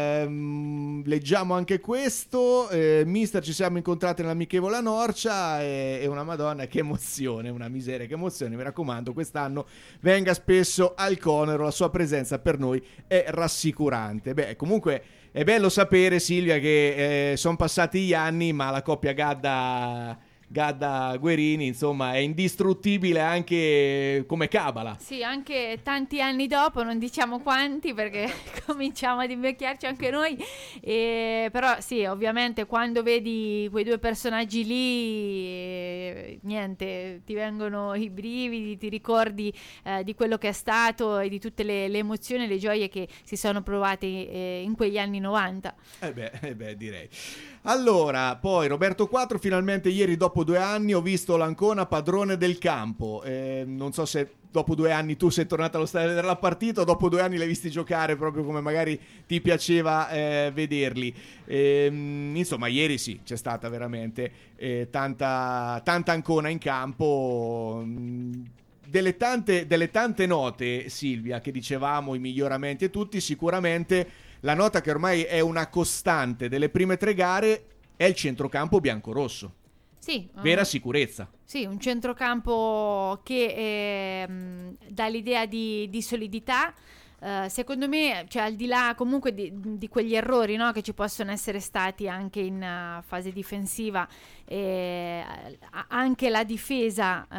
Ehm, leggiamo anche questo. Eh, mister, ci siamo incontrati nell'amichevole a Norcia e, e una madonna, che emozione, una miseria, che emozione. Mi raccomando, quest'anno venga spesso al Conero, la sua presenza per noi è rassicurante. Beh, comunque è bello sapere, Silvia, che eh, sono passati gli anni, ma la coppia Gadda Gadda Guerini insomma è indistruttibile anche come cabala. Sì, anche tanti anni dopo, non diciamo quanti perché cominciamo ad invecchiarci anche noi, e, però sì, ovviamente quando vedi quei due personaggi lì eh, niente, ti vengono i brividi, ti ricordi eh, di quello che è stato e di tutte le, le emozioni e le gioie che si sono provate eh, in quegli anni novanta. Eh beh, eh beh, direi. Allora, poi Roberto quattro, finalmente ieri dopo due anni ho visto l'Ancona padrone del campo. Eh, non so se dopo due anni tu sei tornato allo stadio a vedere la partita o dopo due anni l'hai visti giocare proprio come magari ti piaceva eh, vederli. Eh, insomma, ieri sì, c'è stata veramente eh, tanta, tanta Ancona in campo. delle tante, delle tante note, Silvia, che dicevamo, i miglioramenti e tutti, sicuramente la nota che ormai è una costante delle prime tre gare è il centrocampo biancorosso. Sì, vera um, sicurezza. Sì, un centrocampo che eh, dà l'idea di, di solidità. Uh, secondo me, cioè, al di là comunque di, di quegli errori, no, che ci possono essere stati anche in uh, fase difensiva, eh, anche la difesa uh,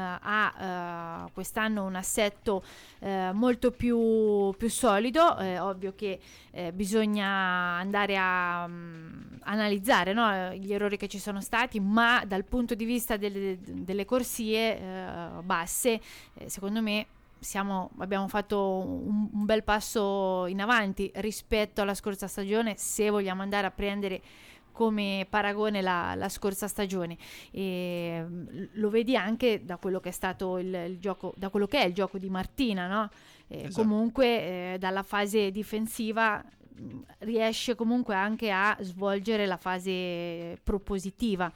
ha uh, quest'anno un assetto uh, molto più, più solido. È ovvio che eh, bisogna andare a um, analizzare, no, gli errori che ci sono stati, ma dal punto di vista delle, delle corsie uh, basse, eh, secondo me Siamo, abbiamo fatto un, un bel passo in avanti rispetto alla scorsa stagione, se vogliamo andare a prendere come paragone la, la scorsa stagione, e lo vedi anche da quello che è stato il, il gioco, da quello che è il gioco di Martina, no? Eh, esatto. Comunque eh, dalla fase difensiva riesce comunque anche a svolgere la fase propositiva.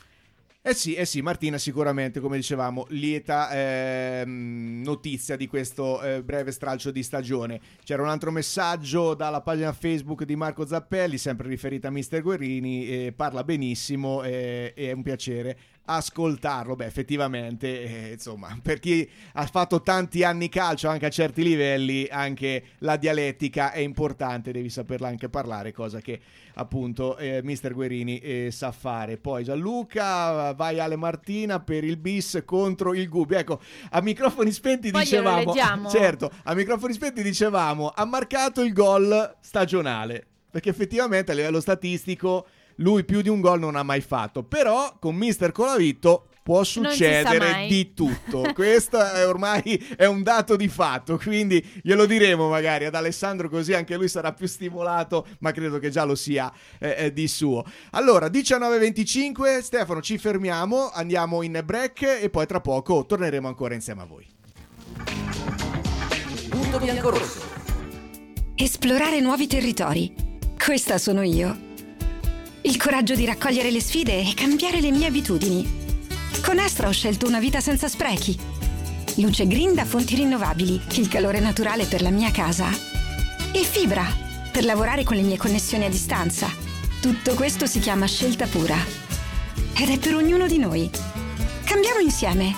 Eh sì, eh sì, Martina sicuramente, come dicevamo, lieta ehm, notizia di questo eh, breve stralcio di stagione. C'era un altro messaggio dalla pagina Facebook di Marco Zappelli, sempre riferita a mister Guerrini, eh, parla benissimo eh, e è un piacere ascoltarlo. Beh, effettivamente, eh, insomma, per chi ha fatto tanti anni calcio anche a certi livelli, anche la dialettica è importante, devi saperla anche parlare, cosa che appunto eh, mister Guerrini eh, sa fare. Poi Gianluca, vai Ale Martina per il bis contro il Gubbio. Ecco, a microfoni spenti poi dicevamo, certo, a microfoni spenti dicevamo, ha marcato il gol stagionale, perché effettivamente a livello statistico lui più di un gol non ha mai fatto, però con mister Colavitto può succedere di tutto. Questo è ormai è un dato di fatto, quindi glielo diremo magari ad Alessandro, così anche lui sarà più stimolato, ma credo che già lo sia eh, eh, di suo. Allora, diciannove e venticinque, Stefano, ci fermiamo, andiamo in break e poi tra poco torneremo ancora insieme a voi. Punto biancorosso. Esplorare nuovi territori. Questa sono io. Il coraggio di raccogliere le sfide e cambiare le mie abitudini. Con Astra ho scelto una vita senza sprechi. Luce green da fonti rinnovabili, il calore naturale per la mia casa. E fibra, per lavorare con le mie connessioni a distanza. Tutto questo si chiama scelta pura. Ed è per ognuno di noi. Cambiamo insieme.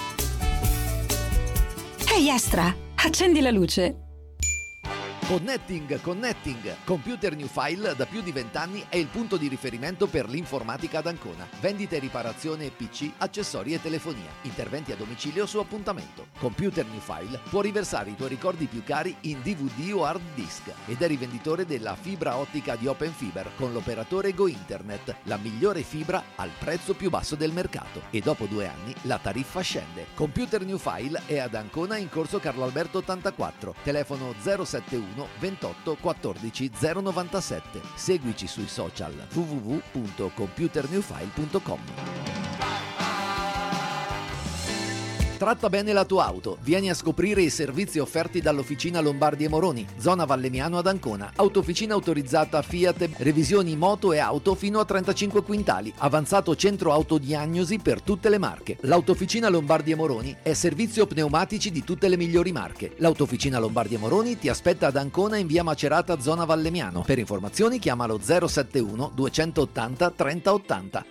Ehi hey Astra, accendi la luce. Connecting, Connecting. Computer New File da più di vent'anni è il punto di riferimento per l'informatica ad Ancona. Vendita e riparazione P C, accessori e telefonia. Interventi a domicilio su appuntamento. Computer New File può riversare i tuoi ricordi più cari in D V D o hard disk ed è rivenditore della fibra ottica di Open Fiber con l'operatore Go Internet, la migliore fibra al prezzo più basso del mercato. E dopo due anni la tariffa scende. Computer New File è ad Ancona in corso Carlo Alberto ottantaquattro. Telefono zero sette uno ventotto quattordici zero novantasette. Seguici sui social w w w punto computer new file punto com. Tratta bene la tua auto. Vieni a scoprire i servizi offerti dall'Officina Lombardi e Moroni, zona Vallemiano ad Ancona. Autofficina autorizzata Fiat, revisioni moto e auto fino a trentacinque quintali. Avanzato centro autodiagnosi per tutte le marche. L'Autofficina Lombardi e Moroni è servizio pneumatici di tutte le migliori marche. L'Autofficina Lombardi e Moroni ti aspetta ad Ancona in via Macerata, zona Vallemiano. Per informazioni chiamalo zero sette uno duecentottanta trenta ottanta.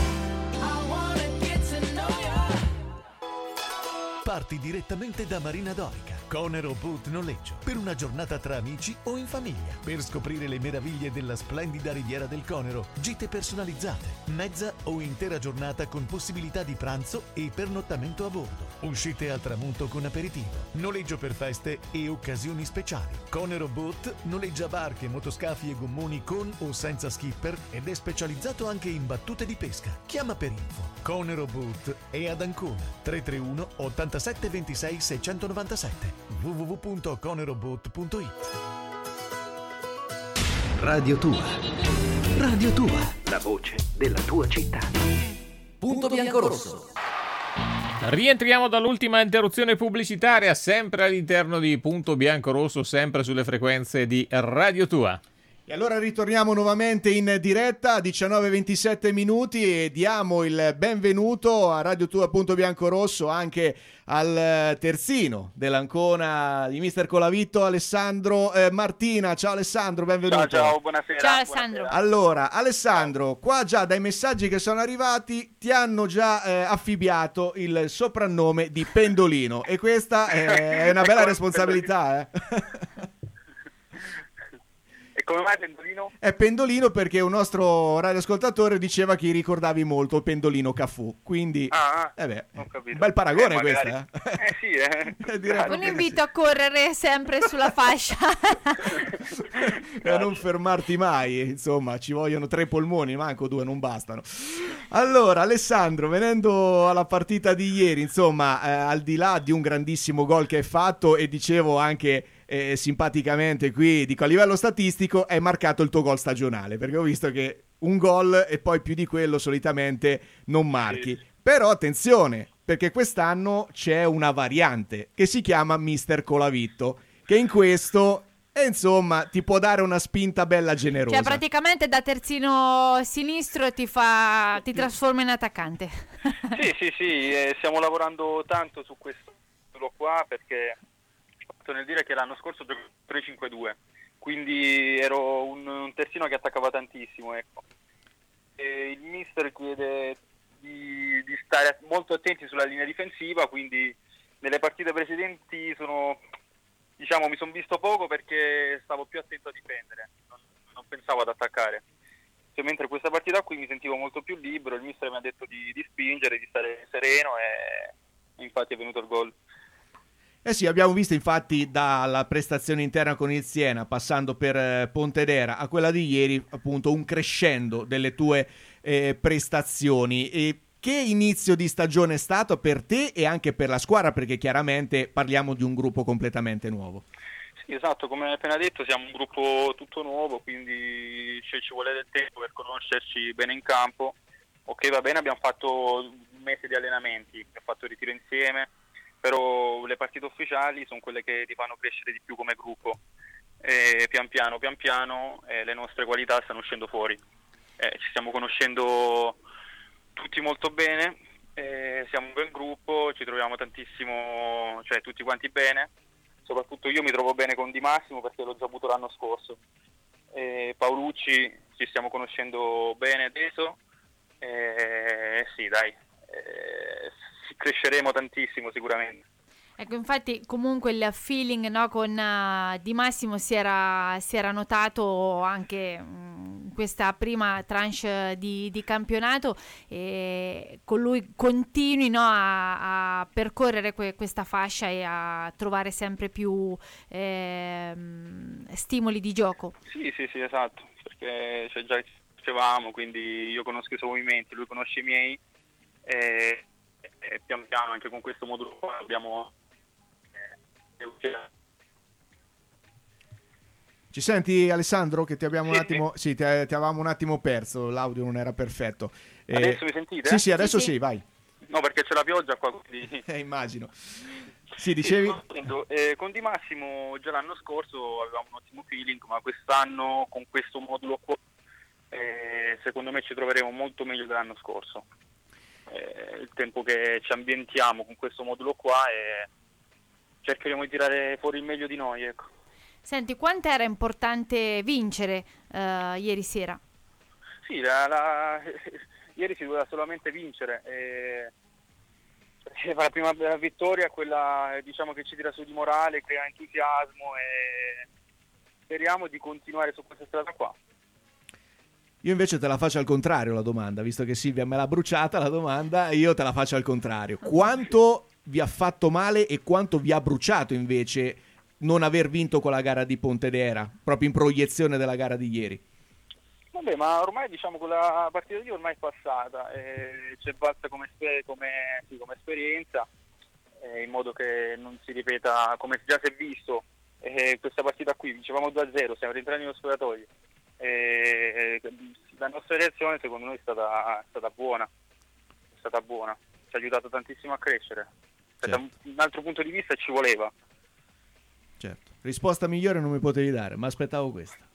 Parti direttamente da Marina Dorica, Conero Boat Noleggio, per una giornata tra amici o in famiglia, per scoprire le meraviglie della splendida riviera del Conero, gite personalizzate, mezza o intera giornata con possibilità di pranzo e pernottamento a bordo, uscite al tramonto con aperitivo, noleggio per feste e occasioni speciali. Conero Boat noleggia barche, motoscafi e gommoni con o senza skipper ed è specializzato anche in battute di pesca. Chiama per info. Conero Boat è ad Ancona, tre tre uno ottantasette ventisei seicentonovantasette, w w w punto coneroboat punto it. Radio Tua. Radio Tua, la voce della tua città. Punto biancorosso. Rientriamo dall'ultima interruzione pubblicitaria, sempre all'interno di Punto Biancorosso, sempre sulle frequenze di Radio Tua. E allora ritorniamo nuovamente in diretta a diciannove e ventisette minuti e diamo il benvenuto a Radio Tua Punto Biancorosso anche al terzino dell'Ancona di mister Colavitto, Alessandro eh, Martina. Ciao Alessandro, benvenuto. Ciao, ciao, buonasera. Ciao Alessandro. Buonasera. Allora, Alessandro, qua già dai messaggi che sono arrivati ti hanno già eh, affibbiato il soprannome di Pendolino e questa è una bella responsabilità, eh. E come mai Pendolino? È Pendolino perché un nostro radioascoltatore diceva che ricordavi molto il Pendolino Cafù, quindi Ah, eh beh, ho capito. bel paragone Eh, magari- questo, eh? Eh sì, eh. Eh, direi Un proprio invito a correre sempre sulla fascia. e a non fermarti mai, insomma, ci vogliono tre polmoni, manco due non bastano. Allora, Alessandro, venendo alla partita di ieri, insomma, eh, al di là di un grandissimo gol che hai fatto e dicevo anche eh, simpaticamente qui, dico a livello statistico, è marcato il tuo gol stagionale, perché ho visto che un gol e poi più di quello solitamente non marchi. Sì. Però attenzione, perché quest'anno c'è una variante che si chiama mister Colavitto, che in questo, e insomma, ti può dare una spinta bella generosa. Cioè praticamente da terzino sinistro ti fa ti trasforma in attaccante. Sì, sì, sì, eh, stiamo lavorando tanto su questo qua perché nel dire che l'anno scorso giocavo tre cinque due, quindi ero un, un terzino che attaccava tantissimo, ecco. E il mister chiede di, di stare molto attenti sulla linea difensiva, quindi nelle partite precedenti sono, diciamo, mi sono visto poco perché stavo più attento a difendere, non, non pensavo ad attaccare. Cioè, mentre questa partita qui mi sentivo molto più libero, il mister mi ha detto di, di spingere, di stare sereno e infatti è venuto il gol. Eh sì, abbiamo visto infatti dalla prestazione interna con il Siena, passando per eh, Pontedera, a quella di ieri, appunto un crescendo delle tue eh, prestazioni. E che inizio di stagione è stato per te e anche per la squadra, perché chiaramente parliamo di un gruppo completamente nuovo. Sì, esatto, come hai appena detto siamo un gruppo tutto nuovo, quindi ci, ci vuole del tempo per conoscerci bene in campo. Ok, va bene, abbiamo fatto un mese di allenamenti, abbiamo fatto il ritiro insieme, però le partite ufficiali sono quelle che ti fanno crescere di più come gruppo e pian piano, pian piano eh, le nostre qualità stanno uscendo fuori. Eh, ci stiamo conoscendo tutti molto bene, eh, siamo un bel gruppo, ci troviamo tantissimo, cioè tutti quanti bene, soprattutto io mi trovo bene con Di Massimo perché l'ho già avuto l'anno scorso, eh, Paolucci ci stiamo conoscendo bene adesso, eh, sì dai, eh, cresceremo tantissimo sicuramente. Ecco, infatti comunque il feeling, no, con uh, Di Massimo si era, si era notato anche in questa prima tranche di, di campionato e con lui continui, no, a, a percorrere que- questa fascia e a trovare sempre più eh, stimoli di gioco. Sì, sì, sì, esatto, perché cioè, già dicevamo, quindi io conosco i suoi movimenti, lui conosce i miei e, e pian piano anche con questo modulo qua abbiamo Ci senti Alessandro? Che ti abbiamo sì, un attimo sì, sì ti, ti avevamo un attimo perso, l'audio non era perfetto. Eh, adesso mi sentite? Sì, sì, adesso sì, sì, sì, vai. No, perché c'è la pioggia qua, quindi Eh, immagino. Sì, dicevi? Sì, eh, con Di Massimo già l'anno scorso avevamo un ottimo feeling, ma quest'anno con questo modulo qua eh, secondo me ci troveremo molto meglio dell'anno scorso. Eh, il tempo che ci ambientiamo con questo modulo qua e cercheremo di tirare fuori il meglio di noi, ecco. Senti, quanto era importante vincere uh, ieri sera? Sì, la, la, ieri si doveva solamente vincere. E, la prima vittoria è quella, diciamo, che ci tira su di morale, crea entusiasmo e speriamo di continuare su questa strada qua. Io invece te la faccio al contrario la domanda, visto che Silvia me l'ha bruciata la domanda, io te la faccio al contrario. Quanto vi ha fatto male e quanto vi ha bruciato invece non aver vinto con la gara di Pontedera, proprio in proiezione della gara di ieri? Vabbè, ma ormai diciamo quella partita di ormai è passata, eh, c'è valsa come, come, sì, come esperienza, eh, in modo che non si ripeta come già si è visto. Eh, questa partita qui vincevamo due a zero, siamo rientrati nello spogliatoio. Eh, la nostra reazione secondo noi è stata, è stata buona, è stata buona, ci ha aiutato tantissimo a crescere. Certo. Da un altro punto di vista ci voleva. Certo. Risposta migliore non mi potevi dare, ma aspettavo questa.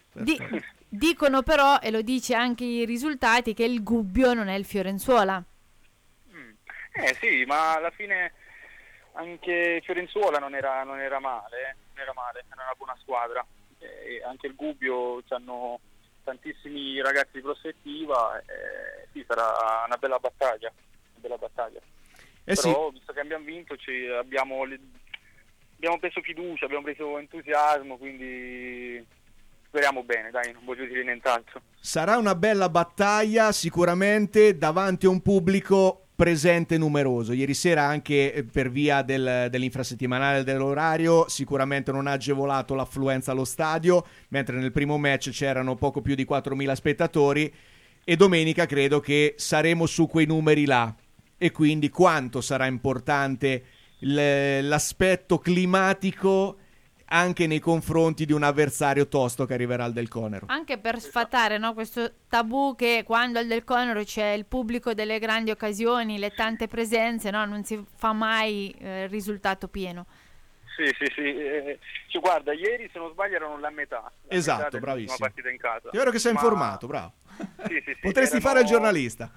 Di- dicono però, e lo dice anche i risultati, che il Gubbio non è il Fiorenzuola. Mm. Eh sì, ma alla fine anche Fiorenzuola non era, non era male, eh. non era male, era una buona squadra. E anche il Gubbio hanno tantissimi ragazzi di prospettiva, eh, sì, sarà una bella battaglia, una bella battaglia. Eh Però sì. visto che abbiamo vinto ci abbiamo, abbiamo preso fiducia, abbiamo preso entusiasmo, quindi speriamo bene, dai, non voglio dire nient'altro. Sarà una bella battaglia sicuramente davanti a un pubblico presente numeroso. Ieri sera anche per via del, dell'infrasettimanale dell'orario sicuramente non ha agevolato l'affluenza allo stadio, mentre nel primo match c'erano poco più di quattromila spettatori, e domenica credo che saremo su quei numeri là, e quindi quanto sarà importante l- l'aspetto climatico anche nei confronti di un avversario tosto che arriverà al Del Conero. Anche per sfatare, no, questo tabù che quando al Del Conero c'è il pubblico delle grandi occasioni, le tante presenze, no, non si fa mai eh, il risultato pieno. Sì, sì, sì. Eh, cioè, guarda, ieri se non sbaglio erano la metà. La Esatto, metà dell'ultima bravissimo. partita in casa. È vero che sei Ma- informato, bravo. Sì, sì, sì, Potresti erano- fare il giornalista.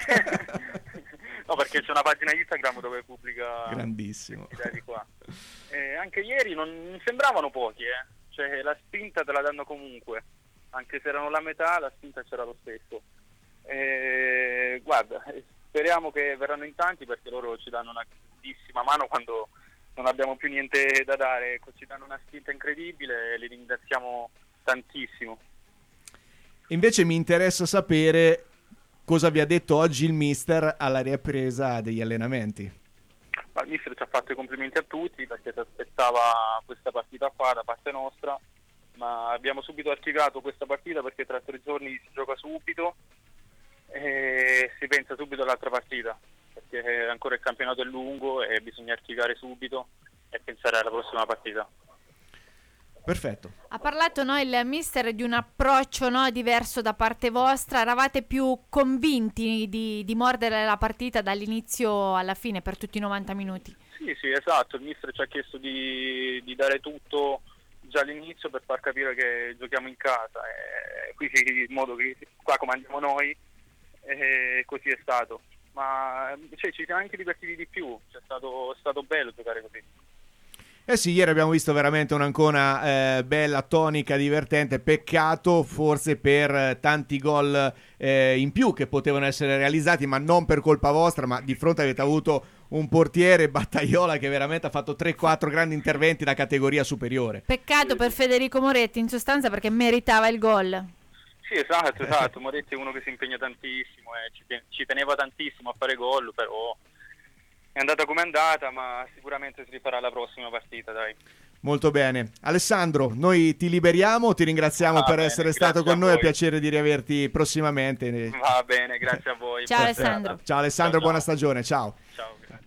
No, perché c'è una pagina Instagram dove pubblica Grandissimo. i dati qua. Eh, anche ieri non non sembravano pochi, eh. Cioè la spinta te la danno comunque. Anche se erano la metà, la spinta c'era lo stesso. Eh, guarda, eh, speriamo che verranno in tanti perché loro ci danno una grandissima mano quando non abbiamo più niente da dare. Ecco, ci danno una spinta incredibile e li ringraziamo tantissimo. Invece mi interessa sapere cosa vi ha detto oggi il mister alla ripresa degli allenamenti. Ma il mister ci ha fatto i complimenti a tutti perché si aspettava questa partita qua da parte nostra, ma abbiamo subito archiviato questa partita perché tra tre giorni si gioca subito e si pensa subito all'altra partita, perché ancora il campionato è lungo e bisogna archiviare subito e pensare alla prossima partita. Perfetto. Ha parlato, no, il mister di un approccio, no, diverso da parte vostra. Eravate più convinti di, di mordere la partita dall'inizio alla fine per tutti i novanta minuti? Sì, sì, esatto. Il mister ci ha chiesto di, di dare tutto già all'inizio per far capire che giochiamo in casa. E qui in modo che qua comandiamo noi, e così è stato. Ma cioè, ci siamo anche divertiti di più. Cioè, è stato, è stato bello giocare così. Eh sì, ieri abbiamo visto veramente un'Ancona eh, bella, tonica, divertente. Peccato forse per eh, tanti gol eh, in più che potevano essere realizzati, ma non per colpa vostra, ma di fronte avete avuto un portiere, Battaiola, che veramente ha fatto tre quattro grandi interventi da categoria superiore. Peccato per Federico Moretti, in sostanza, perché meritava il gol. Sì, esatto, esatto. Moretti è uno che si impegna tantissimo e ci, ten- ci teneva tantissimo a fare gol, però è andata come è andata, ma sicuramente si rifarà la prossima partita, dai. Molto bene. Alessandro, noi ti liberiamo, ti ringraziamo Va per bene, essere grazie stato con a noi, è voi. piacere di riaverti prossimamente. Va bene, grazie a voi. Ciao Buona Alessandro. serata. Ciao Alessandro, Ciao, buona ciao. stagione, ciao. Ciao, grazie.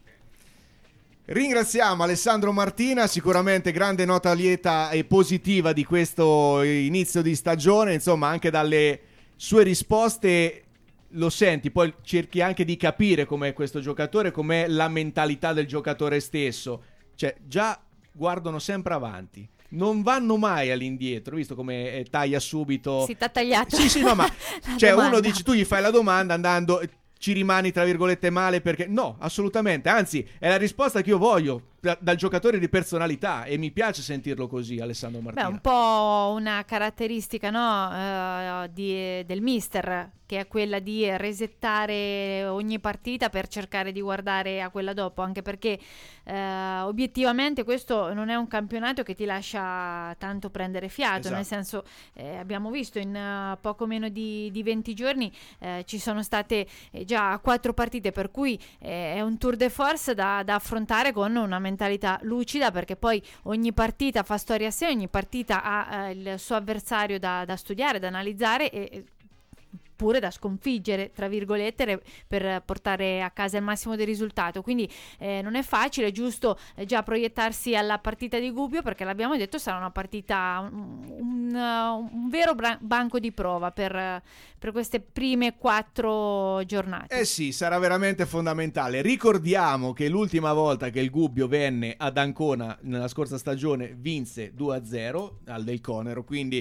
Ringraziamo Alessandro Martina, sicuramente grande nota lieta e positiva di questo inizio di stagione, insomma anche dalle sue risposte lo senti, poi cerchi anche di capire com'è questo giocatore, com'è la mentalità del giocatore stesso, cioè già guardano sempre avanti, non vanno mai all'indietro, visto come eh, taglia subito. Si t'ha tagliato. Sì, sì, no, ma la cioè domanda. uno dice, tu gli fai la domanda andando, ci rimani tra virgolette male perché no, assolutamente, anzi è la risposta che io voglio da- dal giocatore di personalità e mi piace sentirlo così, Alessandro Beh, Martina. un po' una caratteristica, no, eh, di- del mister, che è quella di resettare ogni partita per cercare di guardare a quella dopo, anche perché eh, obiettivamente questo non è un campionato che ti lascia tanto prendere fiato, Esatto. nel senso eh, abbiamo visto in eh, poco meno di, di venti giorni eh, ci sono state eh, già quattro partite, per cui eh, è un tour de force da, da affrontare con una mentalità lucida, perché poi ogni partita fa storia a sé, ogni partita ha eh, il suo avversario da, da studiare, da analizzare e pure da sconfiggere, tra virgolette, re- per portare a casa il massimo del risultato. Quindi eh, non è facile, è giusto eh, già proiettarsi alla partita di Gubbio, perché l'abbiamo detto sarà una partita, un, un, uh, un vero bra- banco di prova per, uh, per queste prime quattro giornate. Eh sì, sarà veramente fondamentale. Ricordiamo che l'ultima volta che il Gubbio venne ad Ancona nella scorsa stagione vinse due a zero al Del Conero, quindi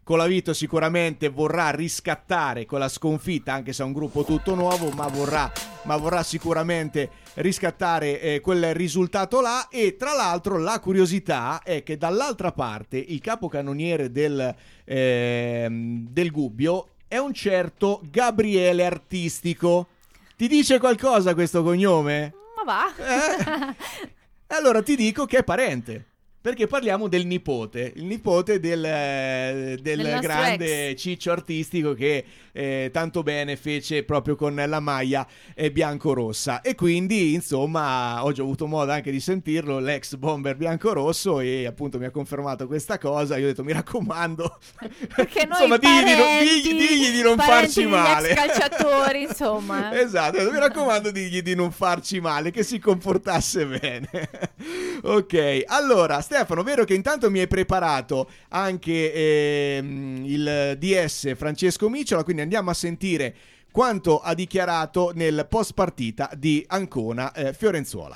Colavito sicuramente vorrà riscattare quella sconfitta, anche se è un gruppo tutto nuovo, ma vorrà, ma vorrà sicuramente riscattare eh, quel risultato là. E tra l'altro la curiosità è che dall'altra parte il capocannoniere del, eh, del Gubbio è un certo Gabriele Artistico. Ti dice qualcosa questo cognome? Ma va. Eh? Allora ti dico che è parente, perché parliamo del nipote, il nipote del, del, del grande ex. Ciccio Artistico che eh, tanto bene fece proprio con la maglia eh, bianco-rossa. E quindi insomma oggi ho avuto modo anche di sentirlo, l'ex bomber bianco-rosso, e appunto mi ha confermato questa cosa. Io ho detto mi raccomando, perché noi insomma digli, parenti, di, digli, digli di non farci male, calciatori insomma. Esatto, mi raccomando digli di non farci male, che si comportasse bene. Ok, allora Stefano, vero che intanto mi hai preparato anche ehm, il D S Francesco Micciola, quindi andiamo a sentire quanto ha dichiarato nel post partita di Ancona eh, Fiorenzuola.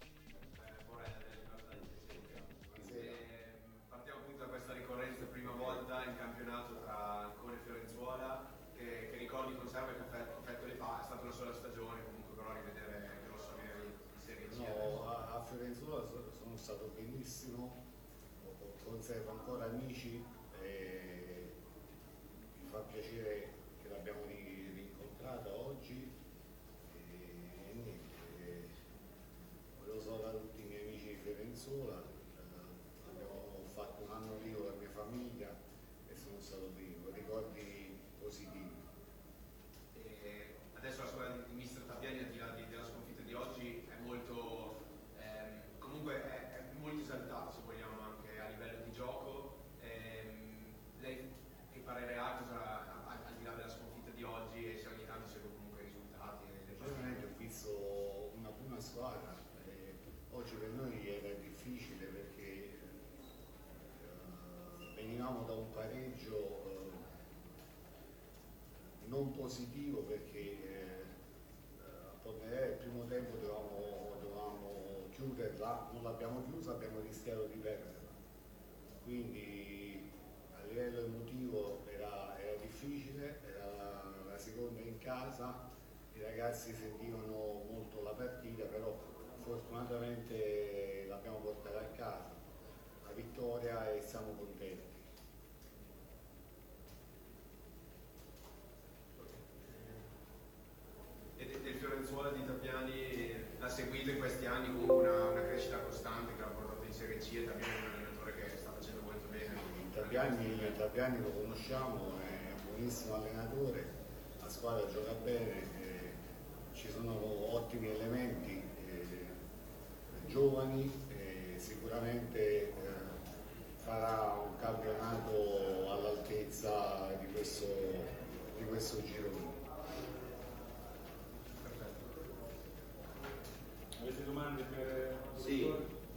Partiamo appunto da questa ricorrenza, prima volta in campionato tra Ancona e Fiorenzuola, che, che ricordi conserva che effetto le fa, è stata una sola stagione, comunque però rivedere anche rossoneri in Serie C. No, a, a Fiorenzuola sono stato benissimo, conservo ancora amici e mi fa piacere che l'abbiamo rincontrata oggi e, e niente, volevo salutare tutti i miei amici di Fiorenzuola, eh, abbiamo fatto un anno lì con la mia famiglia e sono stato vivo, ricordi positivi. E adesso la squadra di mister Tapiani, al di là della sconfitta di oggi, è molto ehm, comunque è, è molto esaltata, se vogliamo, anche a livello di gioco. Ehm, lei che parere ha, cosa, al di là della sconfitta di oggi, e se ogni tanto segue comunque i risultati? Ovviamente ho visto una buona squadra, eh, oggi per noi era difficile perché eh, venivamo da un pareggio eh, non positivo, perché eh, a Pontedera il primo tempo dovevamo, dovevamo chiuderla, non l'abbiamo chiusa, abbiamo rischiato di perderla, quindi a livello emotivo era, era difficile, era la, la seconda in casa, i ragazzi sentivano molto la partita, però fortunatamente l'abbiamo portata a casa, la vittoria, e siamo contenti. E del Fiorenzuola di Tapiani l'ha seguito in questi anni, comunque una, una crescita costante che l'ha portato in Serie C, e Tapiani è un allenatore che sta facendo molto bene. Tapiani, Tapiani lo conosciamo, è un buonissimo allenatore, la squadra gioca bene, eh, ci sono ottimi elementi, eh, giovani, eh, sicuramente eh, farà un campionato all'altezza di questo, di questo girone. Avete domande per... Sì.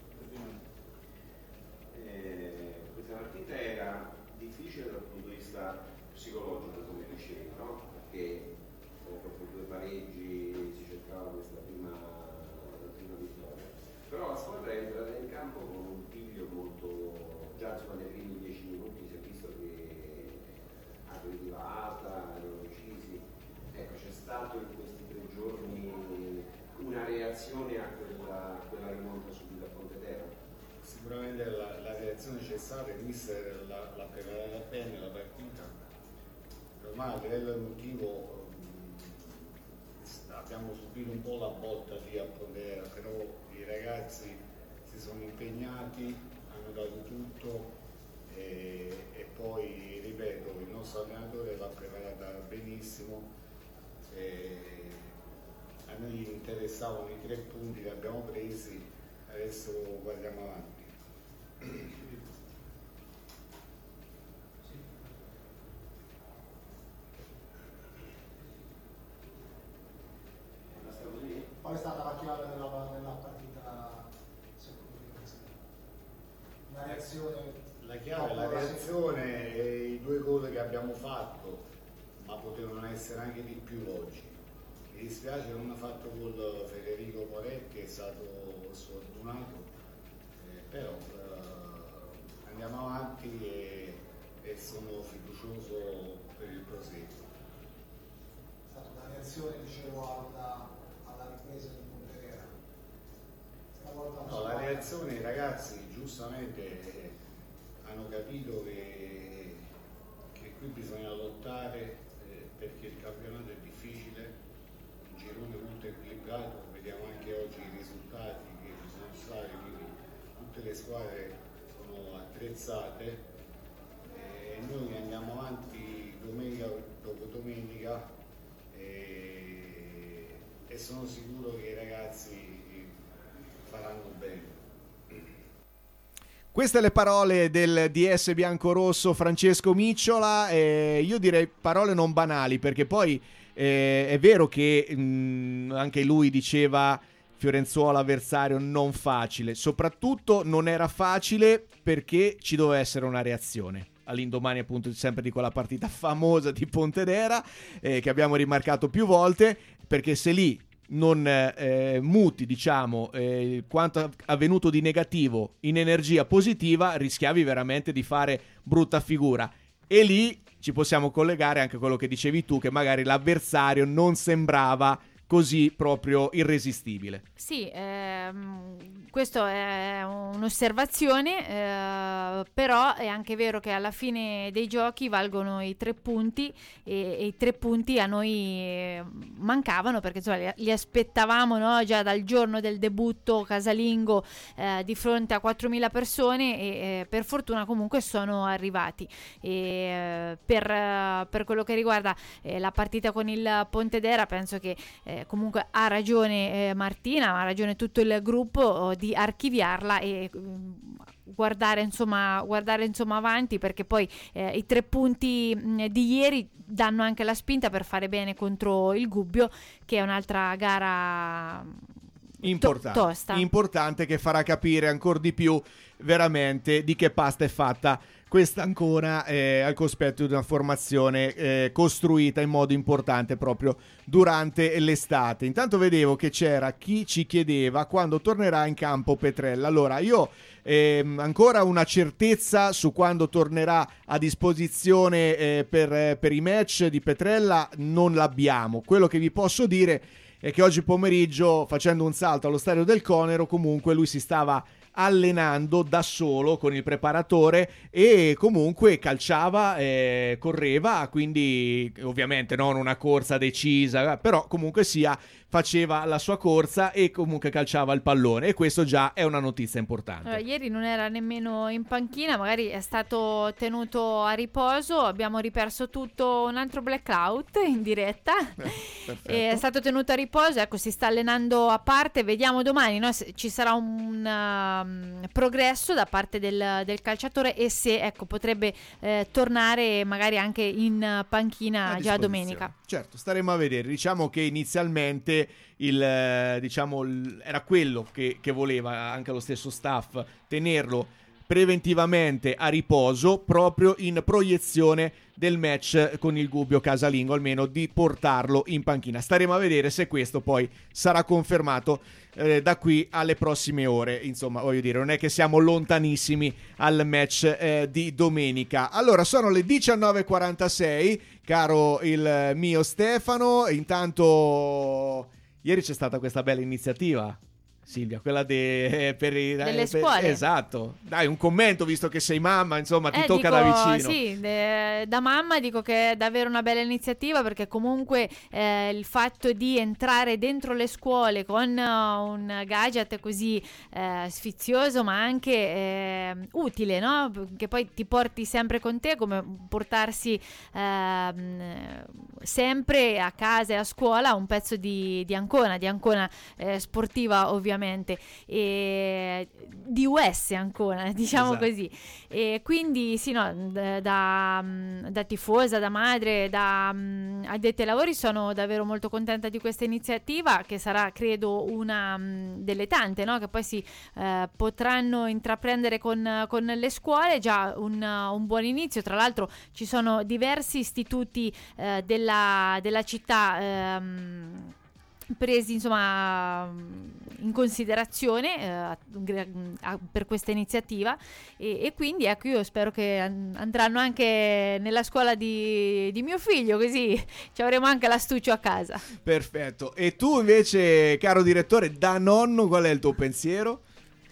Eh, questa partita era difficile dal punto di vista psicologico, come dicevi, no? Perché dopo due pareggi si cercava questa prima, la prima vittoria. Però la squadra è entrata in campo con un piglio molto... già insomma nei primi dieci minuti si è visto che aggrediva alta, erano decisi. Ecco, c'è stato in questi tre giorni una reazione a quella, a quella rimonta subita a Pontedera? Sicuramente la, la reazione c'è stata, il mister l'ha, l'ha preparata bene la partita, ormai a livello emotivo mh, abbiamo subito un po' la botta lì a Pontedera, però i ragazzi si sono impegnati, hanno dato tutto e, e poi ripeto, il nostro allenatore l'ha preparata benissimo. E, a noi interessavano i tre punti che abbiamo presi, adesso guardiamo avanti. Qual è stata la chiave della, della partita secondo te? Una reazione? La chiave, la reazione e i due gol che abbiamo fatto, ma potevano essere anche di più oggi. Mi dispiace che non ha fatto gol Federico Moretti, è stato sfortunato, eh, però eh, andiamo avanti e e sono fiducioso per il proseguo. È stata una reazione, dicevo, alla, alla ripresa di Pontedera. Stavolta no, la reazione, i ragazzi giustamente eh, hanno capito che, che qui bisogna lottare eh, perché il campionato è difficile, un girone molto equilibrato, vediamo anche oggi i risultati che ci sono stati, quindi tutte le squadre sono attrezzate e noi andiamo avanti domenica dopo domenica e, e sono sicuro che i ragazzi faranno bene. Queste le parole del D S biancorosso Francesco Micciola, eh, io direi parole non banali, perché poi eh, è vero che mh, anche lui diceva Fiorenzuola avversario non facile, soprattutto non era facile perché ci doveva essere una reazione all'indomani appunto sempre di quella partita famosa di Pontedera eh, che abbiamo rimarcato più volte, perché se lì non eh, muti diciamo eh, quanto avvenuto di negativo in energia positiva, rischiavi veramente di fare brutta figura. E lì ci possiamo collegare anche a quello che dicevi tu, che magari l'avversario non sembrava così proprio irresistibile. Sì, ehm, questo è un'osservazione, eh, però è anche vero che alla fine dei giochi valgono i tre punti e, e i tre punti a noi mancavano, perché insomma, li, li aspettavamo, no? Già dal giorno del debutto casalingo eh, di fronte a quattromila persone e eh, per fortuna comunque sono arrivati. E, eh, per, eh, per quello che riguarda eh, la partita con il Pontedera, penso che eh, comunque ha ragione eh, Martina, ha ragione tutto il gruppo oh, di archiviarla e um, guardare insomma guardare insomma avanti, perché poi eh, i tre punti mh, di ieri danno anche la spinta per fare bene contro il Gubbio, che è un'altra gara importante, to- tosta. importante che farà capire ancora di più veramente di che pasta è fatta questa ancora eh, al cospetto di una formazione eh, costruita in modo importante proprio durante l'estate. Intanto vedevo che c'era chi ci chiedeva quando tornerà in campo Petrella. Allora io ehm, ancora una certezza su quando tornerà a disposizione eh, per, per i match di Petrella non l'abbiamo. Quello che vi posso dire è che oggi pomeriggio, facendo un salto allo stadio del Conero, comunque lui si stava allenando da solo con il preparatore e comunque calciava, eh, correva, quindi ovviamente non una corsa decisa, però comunque sia faceva la sua corsa e comunque calciava il pallone, e questo già è una notizia importante. Allora, ieri non era nemmeno in panchina, magari è stato tenuto a riposo, abbiamo riperso tutto, un altro blackout in diretta, eh, è stato tenuto a riposo, ecco, si sta allenando a parte, vediamo domani, no, se ci sarà un um, progresso da parte del, del calciatore e se ecco potrebbe eh, tornare magari anche in panchina già domenica. Certo, staremo a vedere. Diciamo che inizialmente il, diciamo, il, era quello che, che voleva anche lo stesso staff, tenerlo preventivamente a riposo proprio in proiezione del match con il Gubbio casalingo, almeno di portarlo in panchina. Staremo a vedere se questo poi sarà confermato eh, da qui alle prossime ore. Insomma, voglio dire, non è che siamo lontanissimi al match eh, di domenica. Allora, sono le diciannove e quarantasei, caro il mio Stefano. Intanto ieri c'è stata questa bella iniziativa, Silvia, quella de, per i, delle per, scuole. Esatto. Dai, un commento, visto che sei mamma, insomma, ti eh, tocca dico, da vicino. Sì, de, da mamma dico che è davvero una bella iniziativa, perché comunque eh, il fatto di entrare dentro le scuole con uh, un gadget così eh, sfizioso, ma anche eh, utile, no? Che poi ti porti sempre con te, come portarsi eh, sempre a casa e a scuola un pezzo di, di Ancona, di Ancona eh, sportiva ovviamente. E di U S Ancona, diciamo esatto. Così, e quindi sì, no, da, da, da tifosa, da madre, da um, addetti ai lavori sono davvero molto contenta di questa iniziativa, che sarà credo una um, delle tante, no, che poi si uh, potranno intraprendere con, con le scuole. Già un, uh, un buon inizio. Tra l'altro ci sono diversi istituti uh, della, della città um, presi insomma in considerazione eh, per questa iniziativa e, e quindi ecco, io spero che an- andranno anche nella scuola di, di mio figlio, così ci avremo anche l'astuccio a casa. Perfetto. E tu invece, caro direttore, da nonno, qual è il tuo pensiero?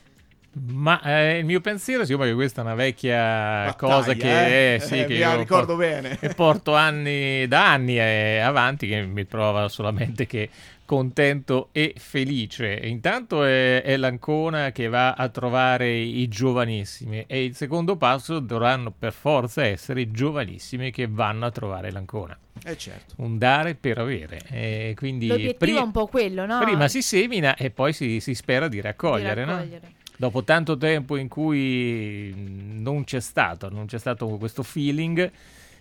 Ma eh, il mio pensiero, siccome che questa è una vecchia Battaglia, cosa che, eh? eh, sì, Eh, che mi io ricordo porto, bene. che porto anni da anni e avanti, che mi trova solamente che contento e felice. Intanto è, è l'Ancona che va a trovare i giovanissimi e il secondo passo dovranno per forza essere i giovanissimi che vanno a trovare l'Ancona. Eh certo. Un dare per avere. E quindi l'obiettivo pri- è un po' quello, no? prima si semina e poi si, si spera di raccogliere, Di raccogliere. no? Dopo tanto tempo in cui non c'è stato, non c'è stato questo feeling,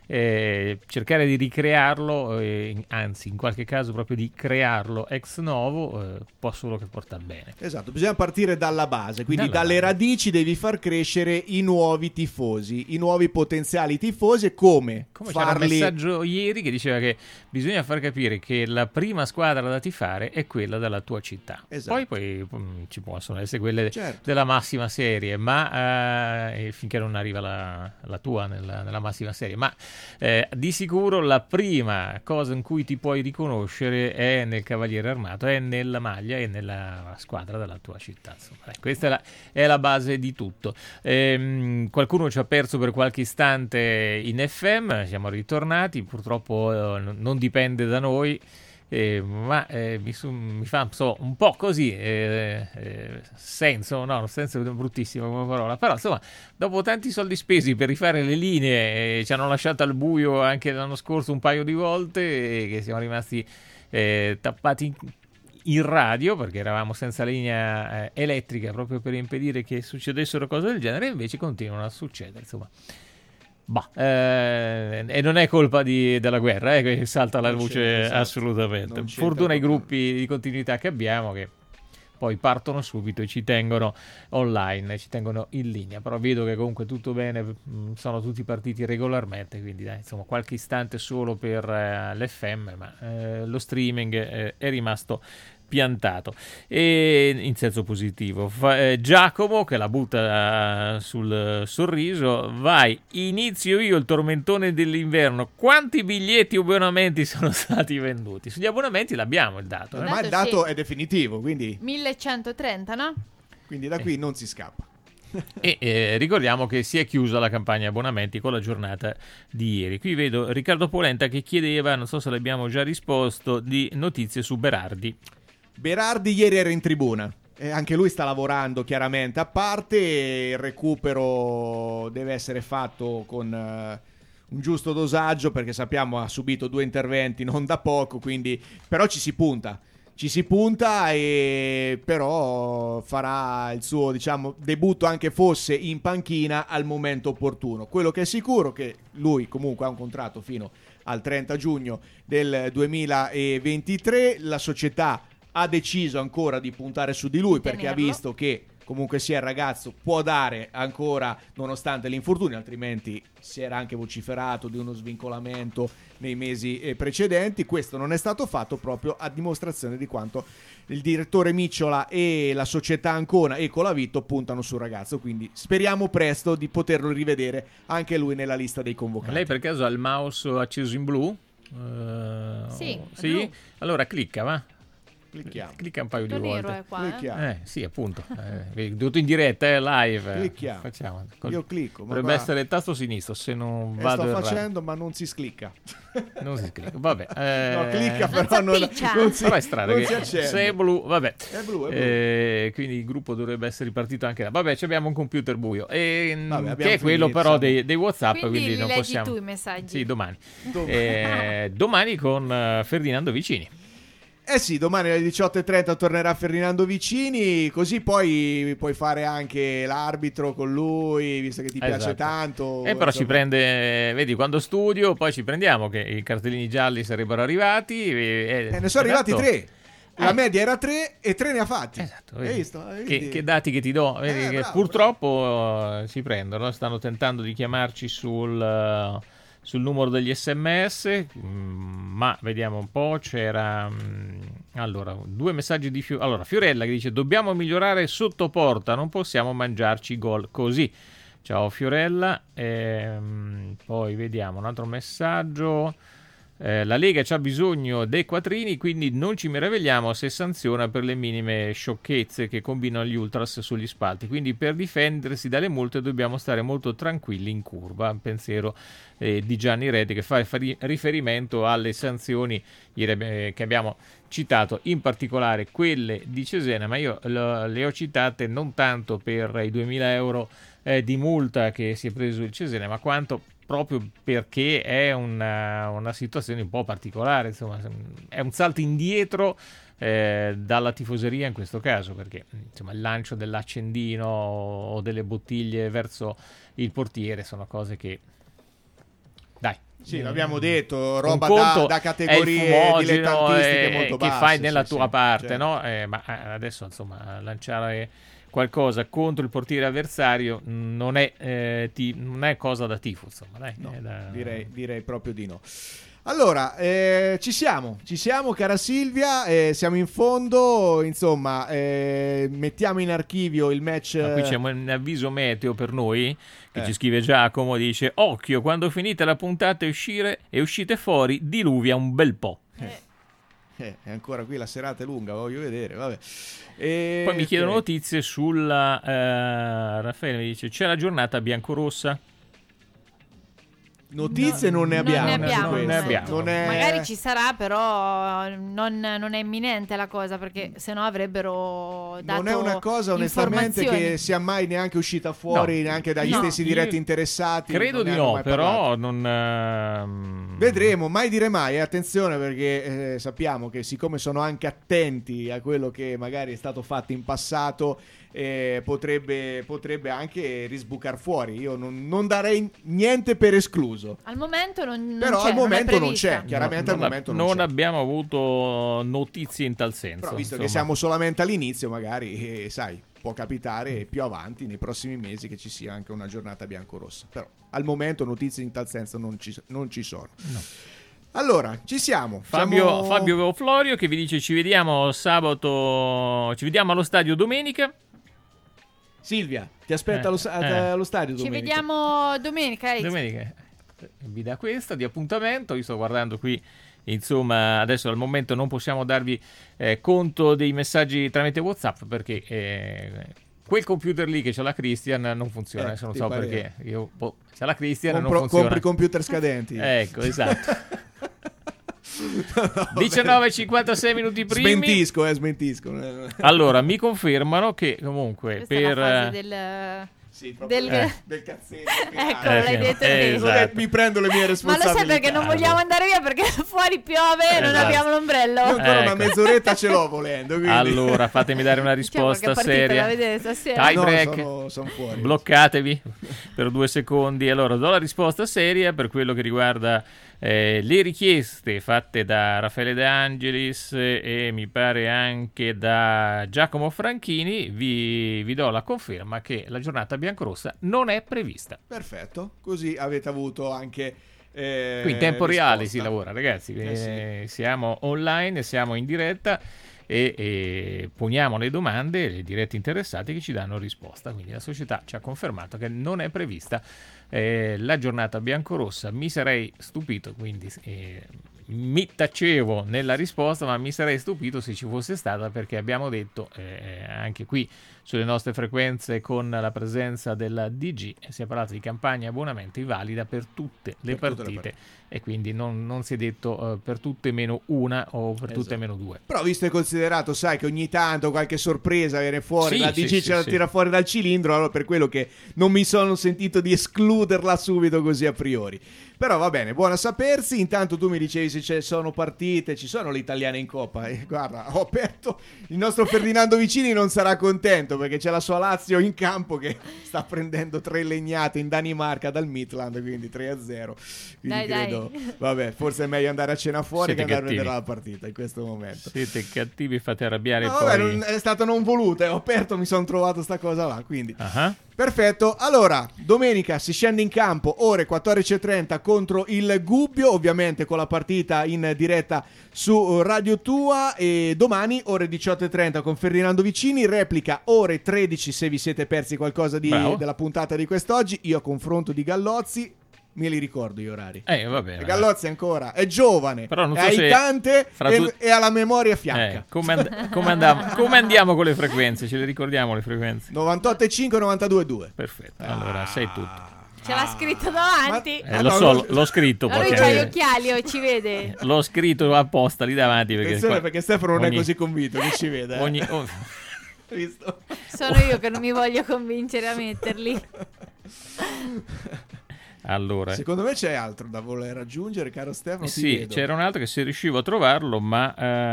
eh, cercare di ricrearlo, eh, anzi in qualche caso proprio di crearlo ex novo, eh, può solo che portar bene. Esatto, bisogna partire dalla base, quindi Dalla dalle base. radici devi far crescere i nuovi tifosi, i nuovi potenziali tifosi e come, Come c'era un farli... messaggio ieri che diceva che bisogna far capire che la prima squadra da tifare è quella della tua città. Esatto. Poi, poi mm, ci possono essere quelle Certo. della massima serie, ma eh, finché non arriva la, la tua nella, nella massima serie. Ma eh, di sicuro la prima cosa in cui ti puoi riconoscere è nel Cavaliere Armato, è nella maglia e nella squadra della tua città. Insomma, eh, questa è la, è la base di tutto. Ehm, qualcuno ci ha perso per qualche istante in F M, siamo ritornati, purtroppo eh, n- non dipende da noi, eh, ma eh, mi, su- mi fa so, un po' così eh, eh, senso, no, senso è bruttissima come parola, però insomma dopo tanti soldi spesi per rifare le linee, eh, ci hanno lasciato al buio anche l'anno scorso un paio di volte, eh, che siamo rimasti eh, tappati in, in radio perché eravamo senza linea eh, elettrica proprio per impedire che succedessero cose del genere, e invece continuano a succedere, insomma. Bah, eh, e non è colpa di, della guerra eh, che salta alla Non luce, c'entra, esatto. assolutamente. Non c'entra Fortuna ai proprio. gruppi di continuità che abbiamo, che poi partono subito e ci tengono online, ci tengono in linea. Però vedo che comunque tutto bene, mh, sono tutti partiti regolarmente, quindi dai, insomma qualche istante solo per eh, l'F M, ma eh, lo streaming eh, è rimasto piantato, e in senso positivo. Fa, eh, Giacomo che la butta uh, sul sorriso: vai, inizio io il tormentone dell'inverno, quanti biglietti o abbonamenti sono stati venduti? Sugli abbonamenti l'abbiamo il dato, eh? Ma il dato dato sì. è definitivo, quindi, millecentotrenta, no? quindi da qui non si scappa. E eh, ricordiamo che si è chiusa la campagna abbonamenti con la giornata di ieri. Qui vedo Riccardo Polenta che chiedeva, non so se l'abbiamo già risposto, di notizie su Berardi. Berardi ieri era in tribuna. E anche lui sta lavorando chiaramente a parte, il recupero deve essere fatto con uh, un giusto dosaggio, perché sappiamo ha subito due interventi non da poco, quindi però ci si punta. Ci si punta e però farà il suo, diciamo, debutto, anche fosse in panchina, al momento opportuno. Quello che è sicuro è che lui comunque ha un contratto fino al trenta giugno del duemilaventitré, la società ha deciso ancora di puntare su di lui perché ha visto che comunque sia il ragazzo può dare ancora nonostante l'infortunio, altrimenti si era anche vociferato di uno svincolamento nei mesi precedenti. Questo non è stato fatto, proprio a dimostrazione di quanto il direttore Micciola e la società Ancona e Colavito puntano sul ragazzo, quindi speriamo presto di poterlo rivedere anche lui nella lista dei convocati. Lei per caso ha il mouse acceso in blu? Uh, sì, sì? blu. Allora clicca, va. Clicchiamo. Clicca un paio Tutto di nero volte. è qua, eh? Clicchiamo. Eh, sì, appunto. Eh, tutto in diretta, eh, live. Clicchiamo. Facciamo. Io clicco, ma Dovrebbe va- essere il tasto sinistro, se non E vado sto errato. facendo, ma non si sclicca. Non si clicca. Vabbè. Eh... No, clicca, Non però non, s'appiccia. non si, Però è strano non che si accende. se è blu, vabbè. È blu, è blu. Eh, quindi il gruppo dovrebbe essere ripartito anche là. Vabbè, ci abbiamo un computer buio. E, mh, Vabbè, abbiamo che è quello finito, però insomma. dei, dei WhatsApp, Quindi quindi, li non leggi possiamo. tu i messaggi. Sì, domani. Domani. Eh, domani con eh, Ferdinando Vicini. Eh sì, domani alle diciotto e trenta tornerà Ferdinando Vicini, così poi puoi fare anche l'arbitro con lui, visto che ti piace Esatto. tanto. E però ci insomma. prende, vedi, quando studio, poi ci prendiamo che i cartellini gialli sarebbero arrivati. E, Eh, ne sono arrivati esatto. tre. La Eh. media era tre e tre ne ha fatti. Esatto, Hai vedi? visto? Che, Quindi- che dati che ti do, vedi Eh, che bravo, purtroppo eh, ci prendono, stanno tentando di chiamarci sul, eh, sul numero degli sms, ma vediamo un po', c'era allora due messaggi di Fiorella. Allora Fiorella che dice: dobbiamo migliorare sotto porta, non possiamo mangiarci gol così. Ciao Fiorella. Ehm, poi vediamo un altro messaggio. Eh, la Lega c'ha bisogno dei quattrini, quindi non ci meravigliamo se sanziona per le minime sciocchezze che combinano gli ultras sugli spalti, quindi per difendersi dalle multe dobbiamo stare molto tranquilli in curva. Pensiero eh, di Gianni Redi, che fa, fa riferimento alle sanzioni eh, che abbiamo citato, in particolare quelle di Cesena, ma io lo, le ho citate non tanto per i duemila euro eh, di multa che si è preso il Cesena, ma quanto proprio perché è una, una situazione un po' particolare, insomma, è un salto indietro eh, dalla tifoseria in questo caso, perché insomma, il lancio dell'accendino o delle bottiglie verso il portiere sono cose che, dai, sì, l'abbiamo detto, roba da, da categorie dilettantistiche molto basse, che fai nella sì, tua sì, parte, certo. no? Eh, ma adesso insomma lanciare qualcosa contro il portiere avversario non è, eh, ti, non è cosa da tifo, insomma, dai, no, è da... direi, direi proprio di no. Allora, eh, ci siamo, ci siamo cara Silvia, eh, siamo in fondo, insomma, eh, mettiamo in archivio il match. Ma qui c'è un avviso meteo per noi, che eh. ci scrive Giacomo, dice: occhio, quando finite la puntata e, uscire, e uscite fuori, diluvia un bel po'. Eh. Eh, è ancora qui, la serata è lunga, voglio vedere, vabbè. E... Poi mi chiedono notizie sulla eh, Raffaele mi dice: c'è la giornata biancorossa? Notizie no, non ne abbiamo, non ne abbiamo, non ne abbiamo. Non è... magari ci sarà, però non, non è imminente la cosa, perché sennò avrebbero dato non è una cosa onestamente che sia mai neanche uscita fuori, no, neanche dagli no. stessi diretti interessati. Credo di no, però non uh... vedremo, mai dire mai, attenzione, perché eh, sappiamo che siccome sono anche attenti a quello che magari è stato fatto in passato, eh, potrebbe, potrebbe anche risbucar fuori. Io non, non darei niente per escluso. Al momento non, non però c'è, al momento non, non c'è, chiaramente no, al non, momento non, non c'è. abbiamo avuto notizie in tal senso. Però visto insomma. che siamo solamente all'inizio, magari eh, sai, può capitare più avanti nei prossimi mesi che ci sia anche una giornata biancorossa. Però al momento notizie in tal senso non ci, non ci sono. No. Allora, ci siamo. Fabio, siamo... Fabio Florio che vi dice: ci vediamo sabato, ci vediamo allo stadio domenica. Silvia, ti aspetta eh, allo, eh. allo stadio Ci domenica. vediamo domenica. Alex. Domenica vi dà questa di appuntamento. Io sto guardando qui, insomma, adesso al momento non possiamo darvi eh, conto dei messaggi tramite WhatsApp perché eh, quel computer lì che c'ha la Christian non funziona. Eh, adesso non ti so pareva. perché. Io, boh, c'ha la Christian Compro, non funziona. compri computer scadenti. Ecco, esatto. diciannove e cinquantasei minuti primi. Smentisco, eh, smentisco. Allora, mi confermano che comunque Questa per è la fase del... Sì, del... Eh. del cazzetto. Ecco, eh, l'hai detto eh, te. esatto. Mi prendo le mie Ma responsabilità. lo sai perché non vogliamo andare via? Perché fuori piove e non Esatto. abbiamo l'ombrello. Io ancora Ecco. una mezz'oretta ce l'ho volendo. Quindi. Allora, fatemi dare una risposta diciamo che partita seria. la vedete stasera. Tie No, break. sono, sono fuori. Bloccatevi per due secondi. Allora, do la risposta seria per quello che riguarda eh, le richieste fatte da Raffaele De Angelis eh, e mi pare anche da Giacomo Franchini. Vi, vi do la conferma che la giornata biancorossa non è prevista. Perfetto, così avete avuto anche eh, Qui in tempo risposta. reale si lavora, ragazzi. Eh, eh, siamo online, siamo in diretta e, e poniamo le domande ai diretti interessati che ci danno risposta. Quindi la società ci ha confermato che non è prevista eh, la giornata biancorossa. Mi sarei stupito, quindi eh, mi tacevo nella risposta, ma mi sarei stupito se ci fosse stata, perché abbiamo detto eh, anche qui sulle nostre frequenze con la presenza della D G si è parlato di campagna abbonamenti valida per tutte le Per tutte partite le partite. E quindi non, non si è detto uh, per tutte meno una o per Esatto. tutte meno due. Però visto e considerato, sai che ogni tanto qualche sorpresa viene fuori, Sì, la D G sì, ce la sì, tira sì. fuori dal cilindro, allora per quello che non mi sono sentito di escluderla subito così a priori. Però va bene, buono a sapersi. Intanto tu mi dicevi se ci sono partite, ci sono le italiane in Coppa. E guarda, ho aperto, il nostro Ferdinando Vicini non sarà contento perché c'è la sua Lazio in campo che sta prendendo tre legnate in Danimarca dal Midland, quindi tre a zero. Quindi Dai, credo, dai. vabbè, forse è meglio andare a cena fuori Siete che andare a cattivi. vedere la partita in questo momento. Siete cattivi, fate arrabbiare No, poi. vabbè, non- è stata non voluta, eh, ho aperto, mi sono trovato sta cosa là, quindi Ah, Perfetto, allora domenica si scende in campo ore quattordici e trenta contro il Gubbio, ovviamente con la partita in diretta su Radio Tua, e domani ore diciotto e trenta con Ferdinando Vicini, replica ore tredici se vi siete persi qualcosa di, della puntata di quest'oggi, io confronto di Gallozzi. Me li ricordo gli orari. Eh, va bene. Gallozzi ancora è giovane, però non so è se aitante fra e, tu- e ha la memoria fiacca. Eh, come, and- come, andiamo, come andiamo con le frequenze? Ce le ricordiamo le frequenze? novantotto e cinque, novantadue e due. Perfetto, allora sei tutto. Ce l'ha scritto davanti. Eh, lo so, l'ho scritto. Lui perché- c'ha gli occhiali o ci vede. L'ho scritto apposta lì davanti. Perché, Attenzione, qua- perché Stefano non ogni- è così convinto che ci vede. eh. ogni- oh, Visto? Sono io che non mi voglio convincere a metterli. Allora, Secondo me c'è altro da voler aggiungere, caro Stefano. ti sì, vedo. c'era un altro che se riuscivo a trovarlo, ma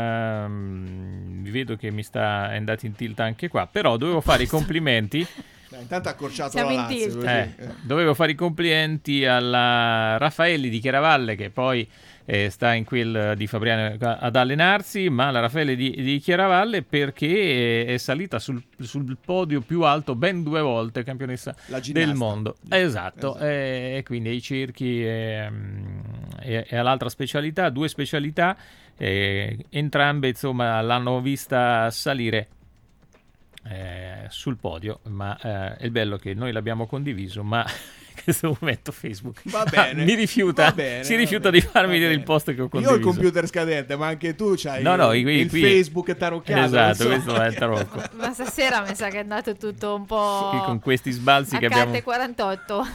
ehm, vedo che mi sta è andato in tilt anche qua. Però dovevo fare i complimenti. Dai, intanto ha accorciato Siamo la in Lazio. tilt. così. Eh, dovevo fare i complimenti alla Raffaelli di Chiaravalle, che poi eh, sta in quel di Fabriano ad allenarsi, ma la Raffaelli di, di Chiaravalle perché è, è salita sul, sul podio più alto ben due volte, campionessa La ginnasta. del mondo. Esatto, e quindi ai cerchi e, e, e all'altra specialità, due specialità, eh, entrambe insomma l'hanno vista salire Eh, sul podio, ma eh, è il bello che noi l'abbiamo condiviso, ma in questo momento Facebook Va bene, mi rifiuta, va bene, si va rifiuta bene, di farmi va vedere bene. il post che ho Io ho condiviso. il computer scadente, ma anche tu c'hai No, no, il, qui- il qui- Facebook tarocchiato. Esatto, non so. questo è il tarocco. Ma stasera mi sa che è andato tutto un po' Qui con questi sbalzi a che abbiamo carte quarantotto.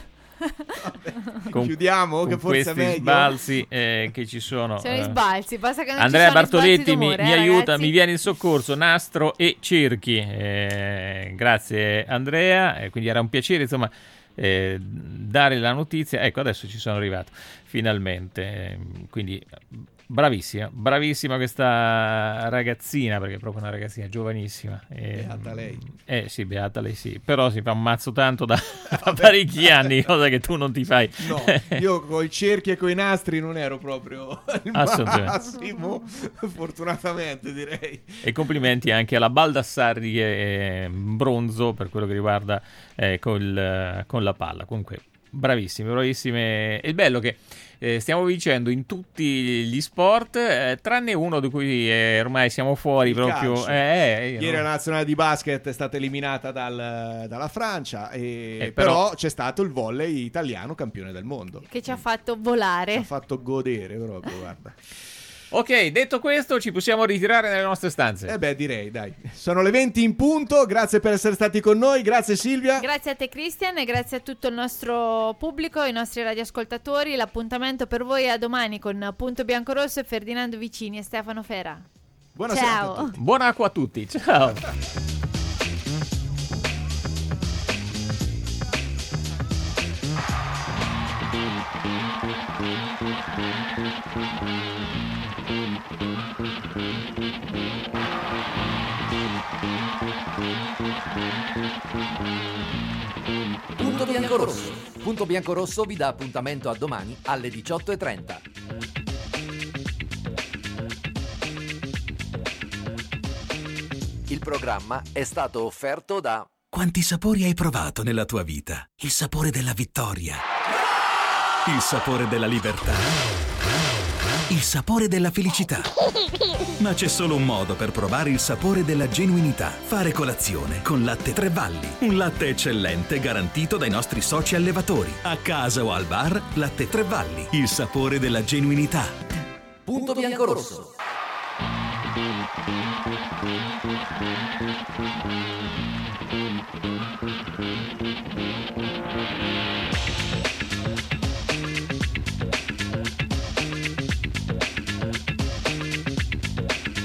con, Chiudiamo, con che forse è questi meglio. sbalzi eh, che ci sono. Sono eh. i sbalzi, basta che non Andrea ci sono i sbalzi Bartoletti mi, d'umore, mi eh, aiuta, ragazzi. mi viene in soccorso, nastro e cerchi. Eh, grazie Andrea, eh, quindi era un piacere insomma eh, dare la notizia. Ecco, adesso ci sono arrivato finalmente. Eh, quindi bravissima, bravissima questa ragazzina, perché è proprio una ragazzina giovanissima. Eh, Beata lei. Eh sì, beata lei sì, però si fa un mazzo tanto da, da parecchi anni, cosa che tu non ti fai. No, io con i cerchi e con i nastri non ero proprio il Assolutamente. massimo, fortunatamente direi. E complimenti anche alla Baldassarri che è bronzo per quello che riguarda eh, col, con la palla. Comunque bravissime, bravissime. E il bello che eh, stiamo vincendo in tutti gli sport, eh, tranne uno di cui eh, ormai siamo fuori Il proprio. calcio. Eh, eh, io Ieri non- la nazionale di basket è stata eliminata dal- dalla Francia, e Eh, però... però- c'è stato il volley italiano campione del mondo. Che ci ha fatto volare. Ci ha fatto godere proprio, guarda. Ok, detto questo, ci possiamo ritirare nelle nostre stanze. Eh beh, direi, dai. Sono le venti in punto, grazie per essere stati con noi, grazie Silvia. Grazie a te Christian e grazie a tutto il nostro pubblico, i nostri radioascoltatori. L'appuntamento per voi è a domani con Punto Biancorosso e Ferdinando Vicini e Stefano Fera. Buona Ciao. serata a tutti. Buona acqua a tutti, ciao. Punto Biancorosso. Punto Biancorosso vi dà appuntamento a domani alle diciotto e trenta. Il programma è stato offerto da Quanti sapori hai provato nella tua vita? Il sapore della vittoria, il sapore della libertà, il sapore della felicità. Ma c'è solo un modo per provare il sapore della genuinità. Fare colazione con Latte Tre Valli. Un latte eccellente garantito dai nostri soci allevatori. A casa o al bar, Latte Tre Valli. Il sapore della genuinità. Punto Biancorosso.